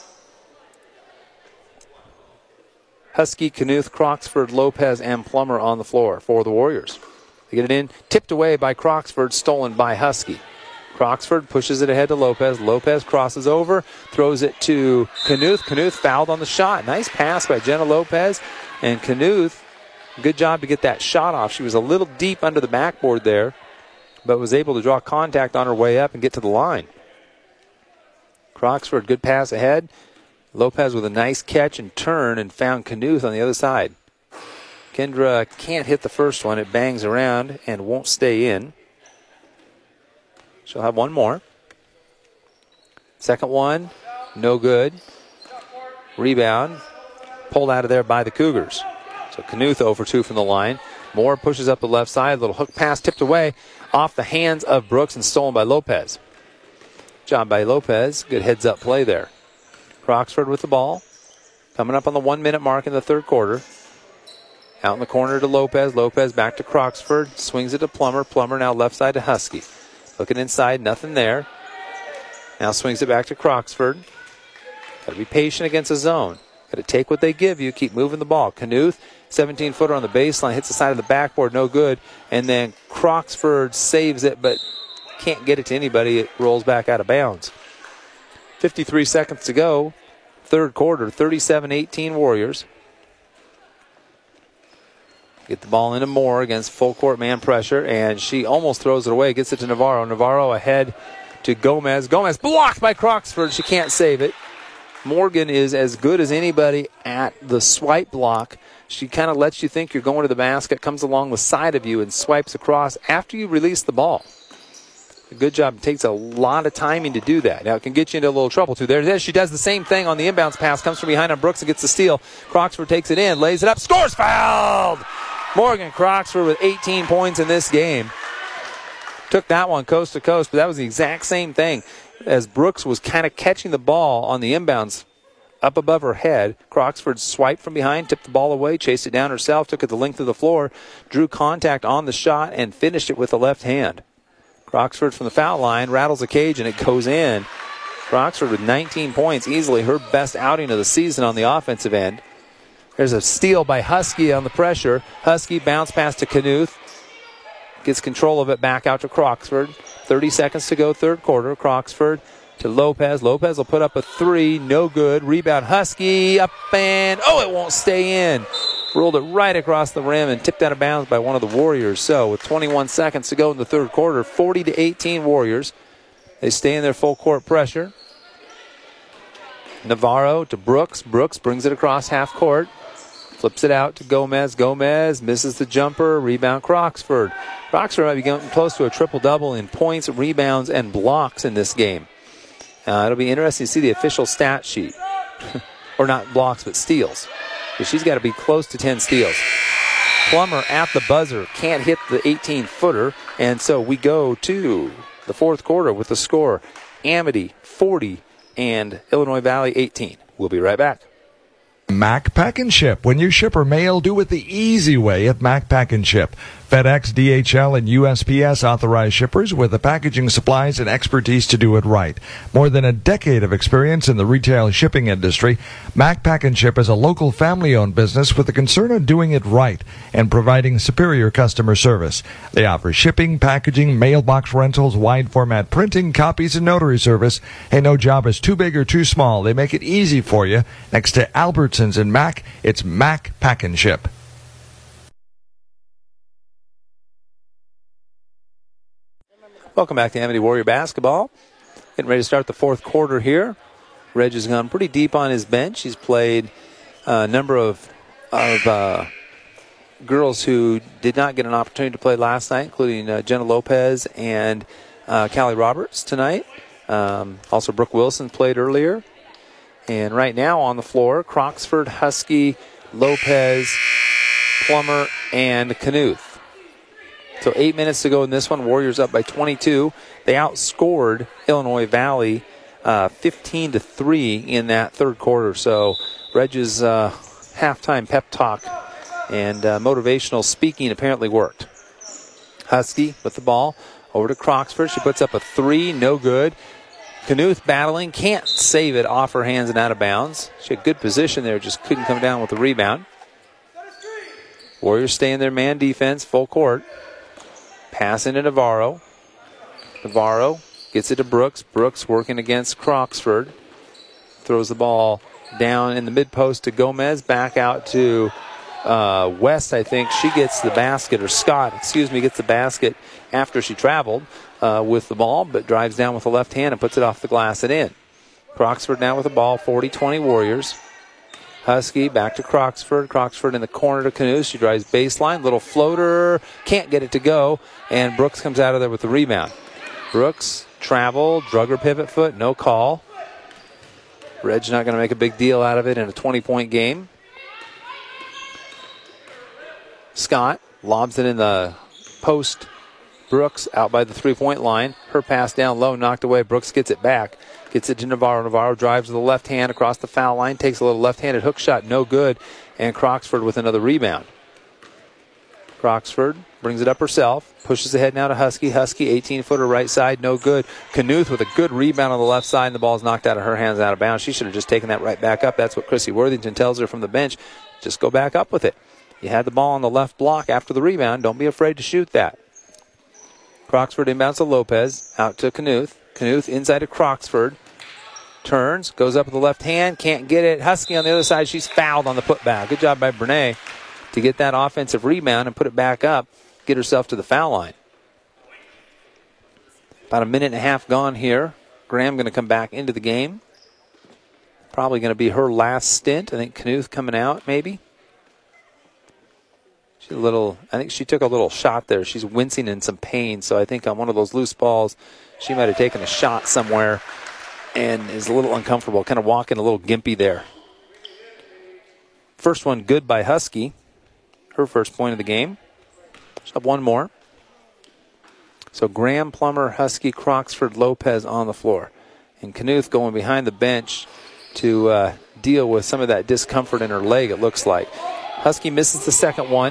Husky, Knuth, Croxford, Lopez, and Plummer on the floor for the Warriors. They get it in. Tipped away by Croxford. Stolen by Husky. Croxford pushes it ahead to Lopez. Lopez crosses over. Throws it to Knuth. Knuth fouled on the shot. Nice pass by Jenna Lopez. And Knuth, good job to get that shot off. She was a little deep under the backboard there, but was able to draw contact on her way up and get to the line. Croxford, good pass ahead. Lopez with a nice catch and turn and found Knuth on the other side. Kendra can't hit the first one. It bangs around and won't stay in. She'll have one more. Second one, no good. Rebound, pulled out of there by the Cougars. So Knuth 0 for 2 from the line. Moore pushes up the left side. Little hook pass tipped away off the hands of Brooks and stolen by Lopez. Job by Lopez. Good heads-up play there. Croxford with the ball. Coming up on the 1 minute mark in the third quarter. Out in the corner to Lopez. Lopez back to Croxford. Swings it to Plummer. Plummer now left side to Husky. Looking inside, nothing there. Now swings it back to Croxford. Got to be patient against a zone. Got to take what they give you. Keep moving the ball. Knuth, 17-footer on the baseline, hits the side of the backboard, no good. And then Croxford saves it, but can't get it to anybody. It rolls back out of bounds. 53 seconds to go. Third quarter, 37-18 Warriors. Get the ball into Moore against full court man pressure, and she almost throws it away. Gets it to Navarro. Navarro ahead to Gomez. Gomez blocked by Croxford. She can't save it. Morgan is as good as anybody at the swipe block. She kind of lets you think you're going to the basket, comes along the side of you and swipes across after you release the ball. A good job. It takes a lot of timing to do that. Now, it can get you into a little trouble, too. There she does the same thing on the inbounds pass. Comes from behind on Brooks and gets the steal. Croxford takes it in, lays it up, scores, fouled! Morgan Croxford with 18 points in this game. Took that one coast to coast, but that was the exact same thing. As Brooks was kind of catching the ball on the inbounds up above her head, Croxford swiped from behind, tipped the ball away, chased it down herself, took it the length of the floor, drew contact on the shot, and finished it with the left hand. Croxford from the foul line rattles a cage, and it goes in. Croxford with 19 points, easily her best outing of the season on the offensive end. There's a steal by Husky on the pressure. Husky bounce pass to Knuth. Gets control of it back out to Croxford. 30 seconds to go, third quarter. Croxford to Lopez. Lopez will put up a three. No good. Rebound Husky. Up and, it won't stay in. Rolled it right across the rim and tipped out of bounds by one of the Warriors. So with 21 seconds to go in the third quarter, 40-18 Warriors. They stay in their full court pressure. Navarro to Brooks. Brooks brings it across half court. Flips it out to Gomez. Gomez misses the jumper. Rebound Croxford. Croxford might be getting close to a triple-double in points, rebounds, and blocks in this game. It'll be interesting to see the official stat sheet. Or not blocks, but steals. But she's got to be close to 10 steals. Plummer at the buzzer. Can't hit the 18-footer. And so we go to the fourth quarter with the score. Amity 40 and Illinois Valley 18. We'll be right back. Mac Pack and Ship. When you ship or mail, do it the easy way at Mac Pack and Ship. FedEx, DHL, and USPS authorized shippers with the packaging supplies and expertise to do it right. More than a decade of experience in the retail shipping industry, Mac Pack and Ship is a local family-owned business with a concern of doing it right and providing superior customer service. They offer shipping, packaging, mailbox rentals, wide-format printing, copies, and notary service. Hey, no job is too big or too small. They make it easy for you. Next to Albertsons and Mac, it's Mac Pack and Ship. Welcome back to Amity Warrior Basketball. Getting ready to start the fourth quarter here. Reg has gone pretty deep on his bench. He's played a number of girls who did not get an opportunity to play last night, including Jenna Lopez and Callie Roberts tonight. Also, Brooke Wilson played earlier. And right now on the floor, Croxford, Husky, Lopez, Plummer, and Knuth. So 8 minutes to go in this one. Warriors up by 22. They outscored Illinois Valley 15-3 in that third quarter. So Reg's halftime pep talk and motivational speaking apparently worked. Husky with the ball over to Croxford. She puts up a 3, no good. Knuth battling, can't save it off her hands and out of bounds. She had good position there, just couldn't come down with the rebound. Warriors stay in their man defense, full court. Pass into Navarro. Navarro gets it to Brooks. Brooks working against Croxford. Throws the ball down in the mid-post to Gomez. Back out to West, I think. She gets the basket, or Scott, gets the basket after she traveled with the ball, but drives down with the left hand and puts it off the glass and in. Croxford now with the ball, 40-20 Warriors. Husky back to Croxford. Croxford in the corner to Knuth. She drives baseline. Little floater. Can't get it to go. And Brooks comes out of there with the rebound. Brooks travel. Drug her pivot foot. No call. Reg's not going to make a big deal out of it in a 20-point game. Scott lobs it in the post. Brooks out by the three-point line. Her pass down low, knocked away. Brooks gets it back. Gets it to Navarro. Navarro drives with the left hand across the foul line. Takes a little left-handed hook shot. No good. And Croxford with another rebound. Croxford brings it up herself. Pushes ahead now to Husky. Husky, 18-footer right side. No good. Knuth with a good rebound on the left side. And the ball's knocked out of her hands, out of bounds. She should have just taken that right back up. That's what Chrissy Worthington tells her from the bench. Just go back up with it. You had the ball on the left block after the rebound. Don't be afraid to shoot that. Croxford inbounds to Lopez. Out to Knuth. Knuth inside to Croxford. Turns. Goes up with the left hand. Can't get it. Husky on the other side. She's fouled on the putback. Good job by Brene to get that offensive rebound and put it back up. Get herself to the foul line. About a minute and a half gone here. Graham going to come back into the game. Probably going to be her last stint. I think Knuth coming out maybe. I think she took a little shot there. She's wincing in some pain, so I think on one of those loose balls, she might have taken a shot somewhere and is a little uncomfortable, kind of walking a little gimpy there. First one good by Husky. Her first point of the game. She'll have one more. So Graham, Plummer, Husky, Croxford, Lopez on the floor. And Knuth going behind the bench to deal with some of that discomfort in her leg, it looks like. Husky misses the second one.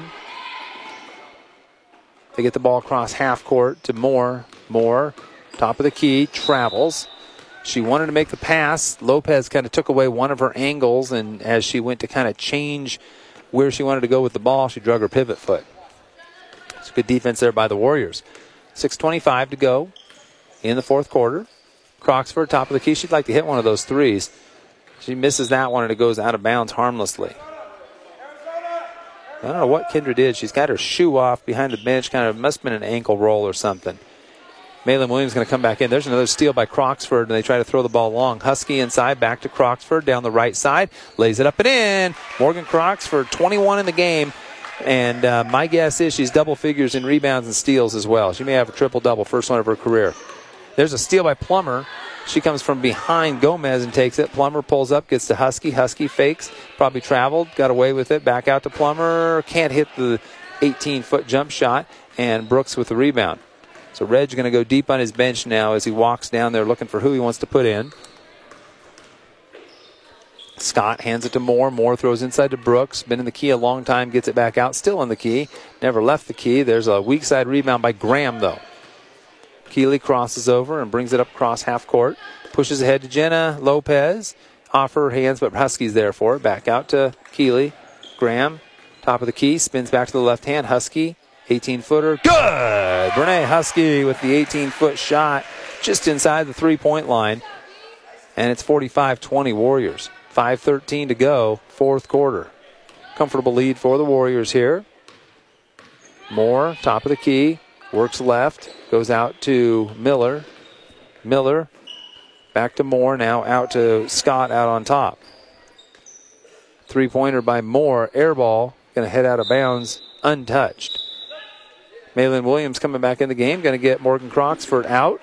They get the ball across half court to Moore. Moore, top of the key, travels. She wanted to make the pass. Lopez kind of took away one of her angles, and as she went to kind of change where she wanted to go with the ball, she drug her pivot foot. It's good defense there by the Warriors. 6:25 to go in the fourth quarter. Croxford, top of the key. She'd like to hit one of those threes. She misses that one, and it goes out of bounds harmlessly. I don't know what Kendra did. She's got her shoe off behind the bench. Kind of must have been an ankle roll or something. Malin Williams going to come back in. There's another steal by Croxford, and they try to throw the ball long. Husky inside, back to Croxford, down the right side. Lays it up and in. Morgan Croxford, 21 in the game. And my guess is she's double figures in rebounds and steals as well. She may have a triple-double, first one of her career. There's a steal by Plummer. She comes from behind Gomez and takes it. Plummer pulls up, gets to Husky. Husky fakes, probably traveled, got away with it. Back out to Plummer. Can't hit the 18-foot jump shot. And Brooks with the rebound. So Reg's going to go deep on his bench now as he walks down there looking for who he wants to put in. Scott hands it to Moore. Moore throws inside to Brooks. Been in the key a long time, gets it back out. Still in the key. Never left the key. There's a weak side rebound by Graham, though. Keeley crosses over and brings it up across half court. Pushes ahead to Jenna Lopez. Off her hands, but Husky's there for it. Back out to Keeley. Graham, top of the key. Spins back to the left hand. Husky, 18-footer. Good! Brene Husky with the 18-foot shot just inside the three-point line. And it's 45-20 Warriors. 5:13 to go, fourth quarter. Comfortable lead for the Warriors here. Moore, top of the key. Works left, goes out to Miller. Miller, back to Moore, now out to Scott out on top. Three-pointer by Moore, air ball, going to head out of bounds, untouched. Malin Williams coming back in the game, going to get Morgan Croxford out.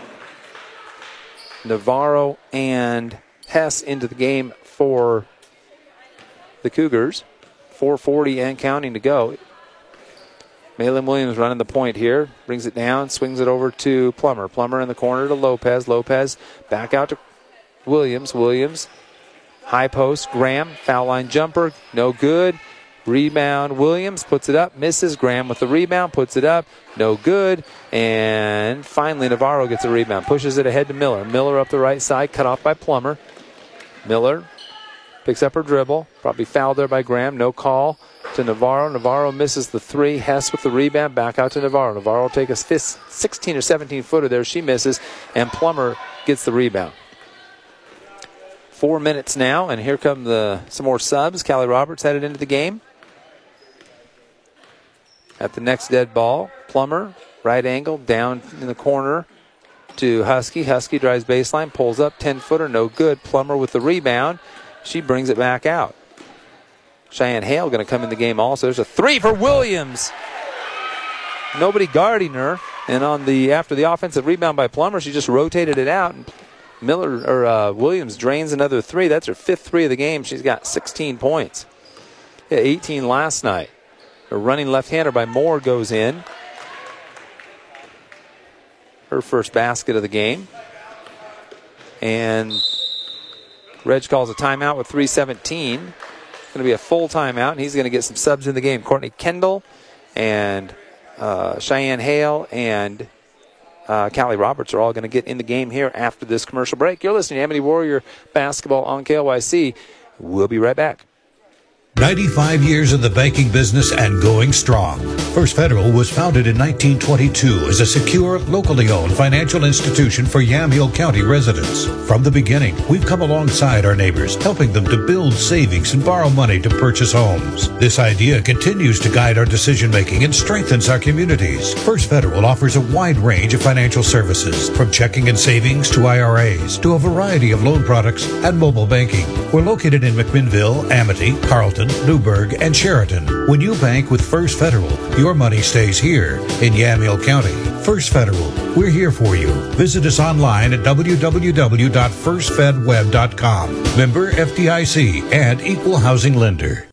Navarro and Hess into the game for the Cougars. 4:40 and counting to go. Malin Williams running the point here. Brings it down, swings it over to Plummer. Plummer in the corner to Lopez. Lopez back out to Williams. High post, Graham. Foul line jumper, no good. Rebound, Williams puts it up, misses. Graham with the rebound, puts it up, no good. And finally, Navarro gets a rebound, pushes it ahead to Miller. Miller up the right side, cut off by Plummer. Miller picks up her dribble, probably fouled there by Graham, no call to Navarro. Navarro misses the three. Hess with the rebound, back out to Navarro. Navarro will take a 16 or 17 footer there. She misses, and Plummer gets the rebound. 4 minutes now, and here come some more subs. Callie Roberts headed into the game. At the next dead ball, Plummer, right angle, down in the corner to Husky. Husky drives baseline, pulls up, 10-footer, no good. Plummer with the rebound. She brings it back out. Cheyenne Hale going to come in the game also. There's a three for Williams. Nobody guarding her. And after the offensive rebound by Plummer, she just rotated it out. And Williams drains another three. That's her fifth three of the game. She's got 16 points. 18 last night. A running left-hander by Moore goes in. Her first basket of the game. And Reg calls a timeout with 3:17. It's going to be a full timeout, and he's going to get some subs in the game. Courtney Kendall and Cheyenne Hale and Callie Roberts are all going to get in the game here after this commercial break. You're listening to Amity Warrior Basketball on KLYC. We'll be right back. 95 years in the banking business and going strong. First Federal was founded in 1922 as a secure, locally owned financial institution for Yamhill County residents. From the beginning, we've come alongside our neighbors, helping them to build savings and borrow money to purchase homes. This idea continues to guide our decision-making and strengthens our communities. First Federal offers a wide range of financial services, from checking and savings to IRAs, to a variety of loan products and mobile banking. We're located in McMinnville, Amity, Carlton, Newburgh, and Sheraton. When you bank with First Federal, your money stays here in Yamhill County. First Federal, we're here for you. Visit us online at www.firstfedweb.com. Member FDIC and Equal Housing Lender.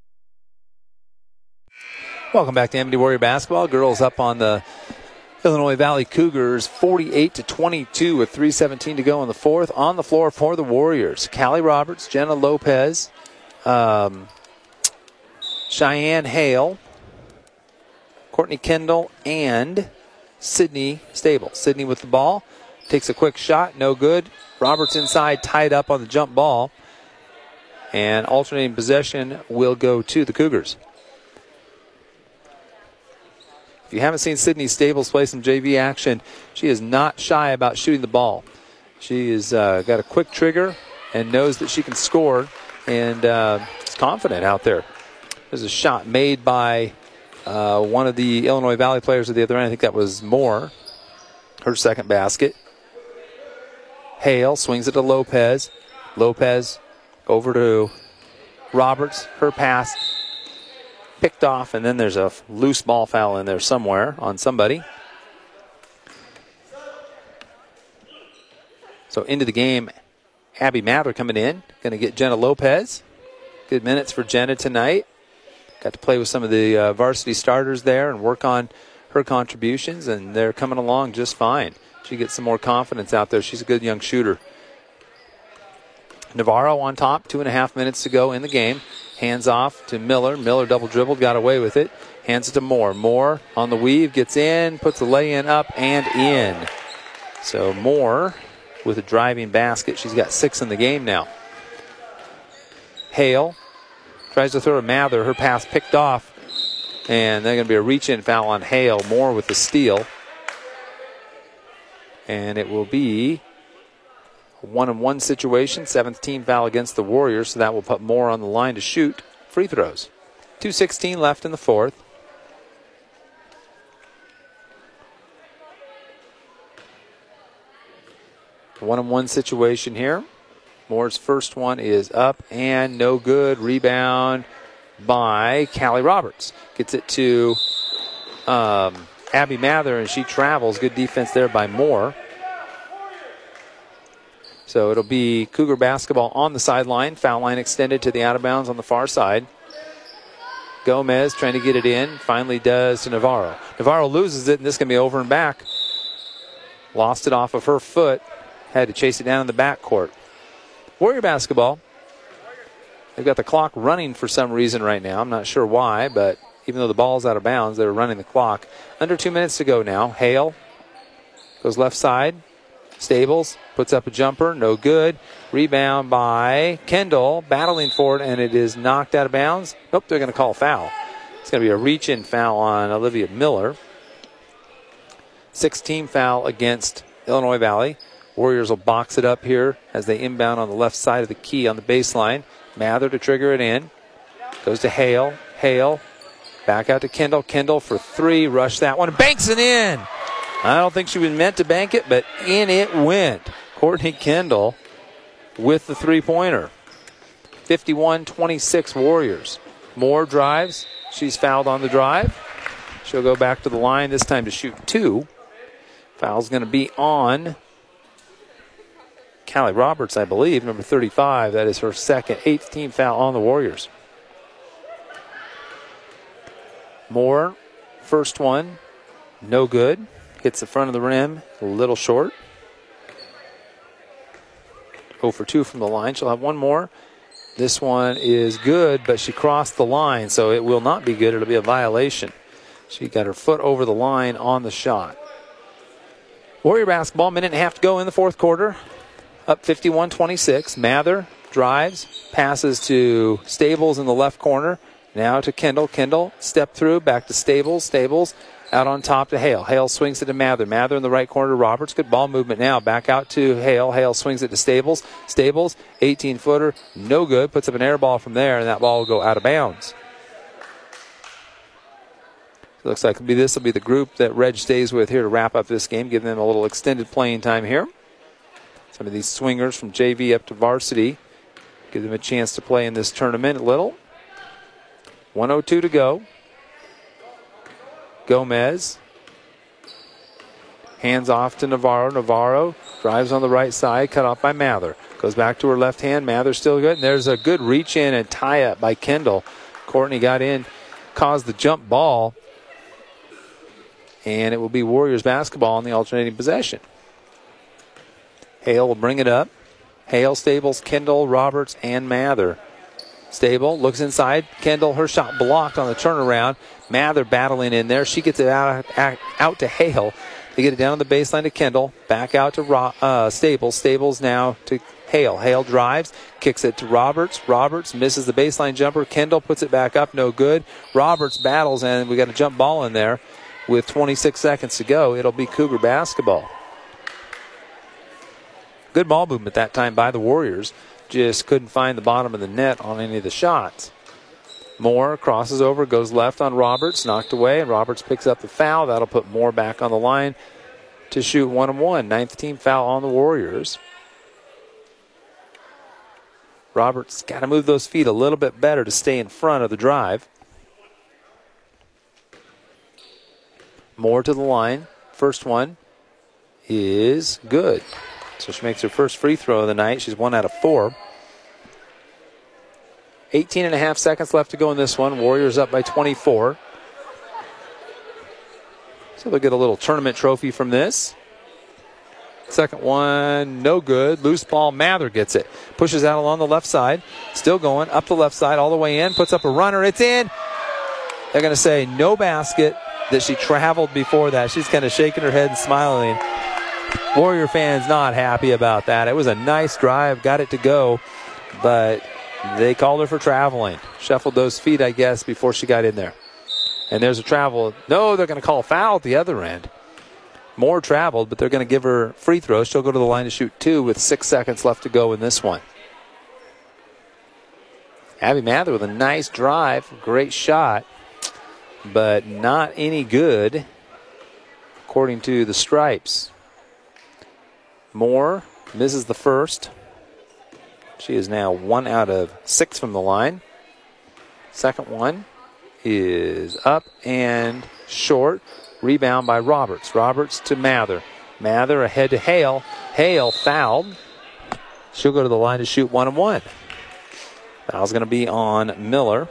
Welcome back to Amity Warrior Basketball. Girls up on the Illinois Valley Cougars 48-22 with 3:17 to go in the fourth. On the floor for the Warriors, Callie Roberts, Jenna Lopez, Cheyenne Hale, Courtney Kendall, and Sydney Stable. Sydney with the ball, takes a quick shot, no good. Roberts inside, tied up on the jump ball, and alternating possession will go to the Cougars. If you haven't seen Sydney Stables play some JV action, she is not shy about shooting the ball. She has got a quick trigger and knows that she can score, and is confident out there. There's a shot made by one of the Illinois Valley players at the other end. I think that was Moore. Her second basket. Hale swings it to Lopez. Lopez over to Roberts. Her pass picked off, and then there's a loose ball foul in there somewhere on somebody. So into the game, Abby Mather coming in. Going to get Jenna Lopez. Good minutes for Jenna tonight. Got to play with some of the varsity starters there and work on her contributions, and they're coming along just fine. She gets some more confidence out there. She's a good young shooter. Navarro on top, 2.5 minutes to go in the game. Hands off to Miller. Miller double dribbled, got away with it. Hands it to Moore. Moore on the weave, gets in, puts the lay-in up and in. So Moore with a driving basket. She's got 6 in the game now. Hale tries to throw to Mather. Her pass picked off. And there's going to be a reach-in foul on Hale. Moore with the steal. And it will be a 1-on-1 situation. 7th team foul against the Warriors. So that will put Moore on the line to shoot free throws. 2:16 left in the fourth. One-on-one situation here. Moore's first one is up and no good. Rebound by Callie Roberts. Gets it to Abby Mather, and she travels. Good defense there by Moore. So it'll be Cougar basketball on the sideline. Foul line extended to the out of bounds on the far side. Gomez trying to get it in. Finally does to Navarro. Navarro loses it, and this is going to be over and back. Lost it off of her foot. Had to chase it down in the backcourt. Warrior basketball. They've got the clock running for some reason right now. I'm not sure why, but even though the ball's out of bounds, they're running the clock. Under 2 minutes to go now. Hale goes left side. Stables puts up a jumper. No good. Rebound by Kendall. Battling for it, and it is knocked out of bounds. Nope, they're going to call a foul. It's going to be a reach-in foul on Olivia Miller. 6-team foul against Illinois Valley. Warriors will box it up here as they inbound on the left side of the key on the baseline. Mather to trigger it in. Goes to Hale. Hale back out to Kendall. Kendall for three. Rush that one. Banks it in. I don't think she was meant to bank it, but in it went. Courtney Kendall with the three-pointer. 51-26 Warriors. Moore drives. She's fouled on the drive. She'll go back to the line, this time to shoot two. Foul's going to be on Callie Roberts, I believe, number 35. That is her second, 8th team foul on the Warriors. Moore, first one, no good. Hits the front of the rim, a little short. 0 for 2 from the line. She'll have one more. This one is good, but she crossed the line, so it will not be good. It'll be a violation. She got her foot over the line on the shot. Warrior basketball, minute and a half to go in the fourth quarter. Up 51-26. Mather drives, passes to Stables in the left corner. Now to Kendall. Kendall, step through, back to Stables. Stables out on top to Hale. Hale swings it to Mather. Mather in the right corner to Roberts. Good ball movement now. Back out to Hale. Hale swings it to Stables. Stables, 18-footer, no good. Puts up an air ball from there, and that ball will go out of bounds. Looks like this will be the group that Reg stays with here to wrap up this game, give them a little extended playing time here. Some of these swingers from JV up to varsity, give them a chance to play in this tournament a little. 1:02 to go. Gomez. Hands off to Navarro. Navarro drives on the right side, cut off by Mather. Goes back to her left hand. Mather still good. And there's a good reach in and tie up by Kendall. Courtney got in, caused the jump ball. And it will be Warriors basketball on the alternating possession. Hale will bring it up. Hale, Stables, Kendall, Roberts, and Mather. Stable looks inside. Kendall, her shot blocked on the turnaround. Mather battling in there. She gets it out to Hale. They get it down on the baseline to Kendall. Back out to Stables. Stables now to Hale. Hale drives, kicks it to Roberts. Roberts misses the baseline jumper. Kendall puts it back up, no good. Roberts battles, and we got a jump ball in there. With 26 seconds to go, it'll be Cougar basketball. Good ball movement that time by the Warriors. Just couldn't find the bottom of the net on any of the shots. Moore crosses over, goes left on Roberts, knocked away, and Roberts picks up the foul. That'll put Moore back on the line to shoot 1-1. 9th team foul on the Warriors. Roberts got to move those feet a little bit better to stay in front of the drive. Moore to the line. First one is good. So she makes her first free throw of the night. She's 1 out of 4. 18.5 seconds left to go in this one. Warriors up by 24. So they'll get a little tournament trophy from this. Second one, no good. Loose ball, Mather gets it. Pushes out along the left side. Still going, up the left side, all the way in. Puts up a runner, it's in. They're going to say no basket, that she traveled before that. She's kind of shaking her head and smiling. Warrior fans not happy about that. It was a nice drive, got it to go, but they called her for traveling. Shuffled those feet, I guess, before she got in there. And there's a travel. No, they're going to call a foul at the other end. Moore traveled, but they're going to give her free throws. She'll go to the line to shoot 2 with 6 seconds left to go in this one. Abby Mather with a nice drive, great shot, but not any good, according to the Stripes. Moore misses the first. She is now 1 out of 6 from the line. Second one is up and short. Rebound by Roberts. Roberts to Mather. Mather ahead to Hale. Hale fouled. She'll go to the line to shoot 1-1. Foul's going to be on Miller.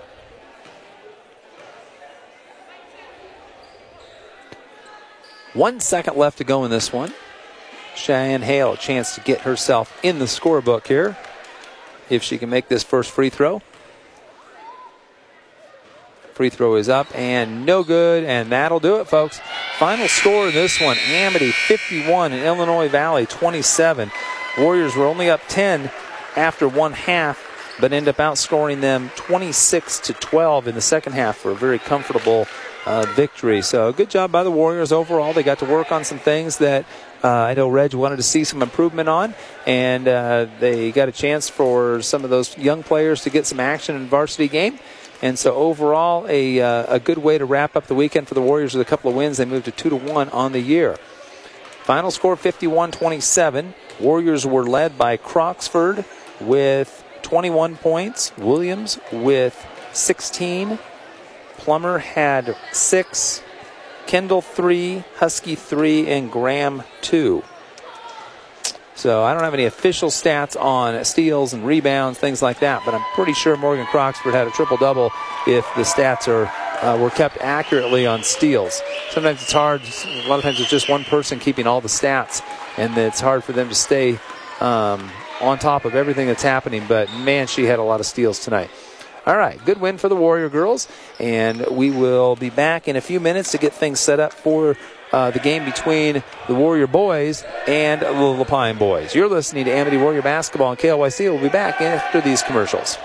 One second left to go in this one. Cheyenne Hale a chance to get herself in the scorebook here. if she can make this first free throw. Free throw is up and no good, and that'll do it, folks. Final score in this one, Amity 51 and Illinois Valley 27. Warriors were only up 10 after one half, but end up outscoring them 26-12 in the second half for a very comfortable victory. So good job by the Warriors overall. They got to work on some things that I know Reg wanted to see some improvement on, and they got a chance for some of those young players to get some action in the varsity game. And so overall, a good way to wrap up the weekend for the Warriors with a couple of wins. They moved to 2-1 on the year. Final score 51-27. Warriors were led by Croxford with 21 points. Williams with 16. Plummer had 6. Kendall 3. Husky 3. And Graham 2. So I don't have any official stats on steals and rebounds, things like that, but I'm pretty sure Morgan Croxford had a triple-double if the stats were kept accurately on steals. Sometimes it's hard. A lot of times it's just one person keeping all the stats, and it's hard for them to stay on top of everything that's happening, but, man, she had a lot of steals tonight. All right, good win for the Warrior girls, and we will be back in a few minutes to get things set up for the game between the Warrior boys and the Lapine boys. You're listening to Amity Warrior Basketball on KLYC. We'll be back after these commercials.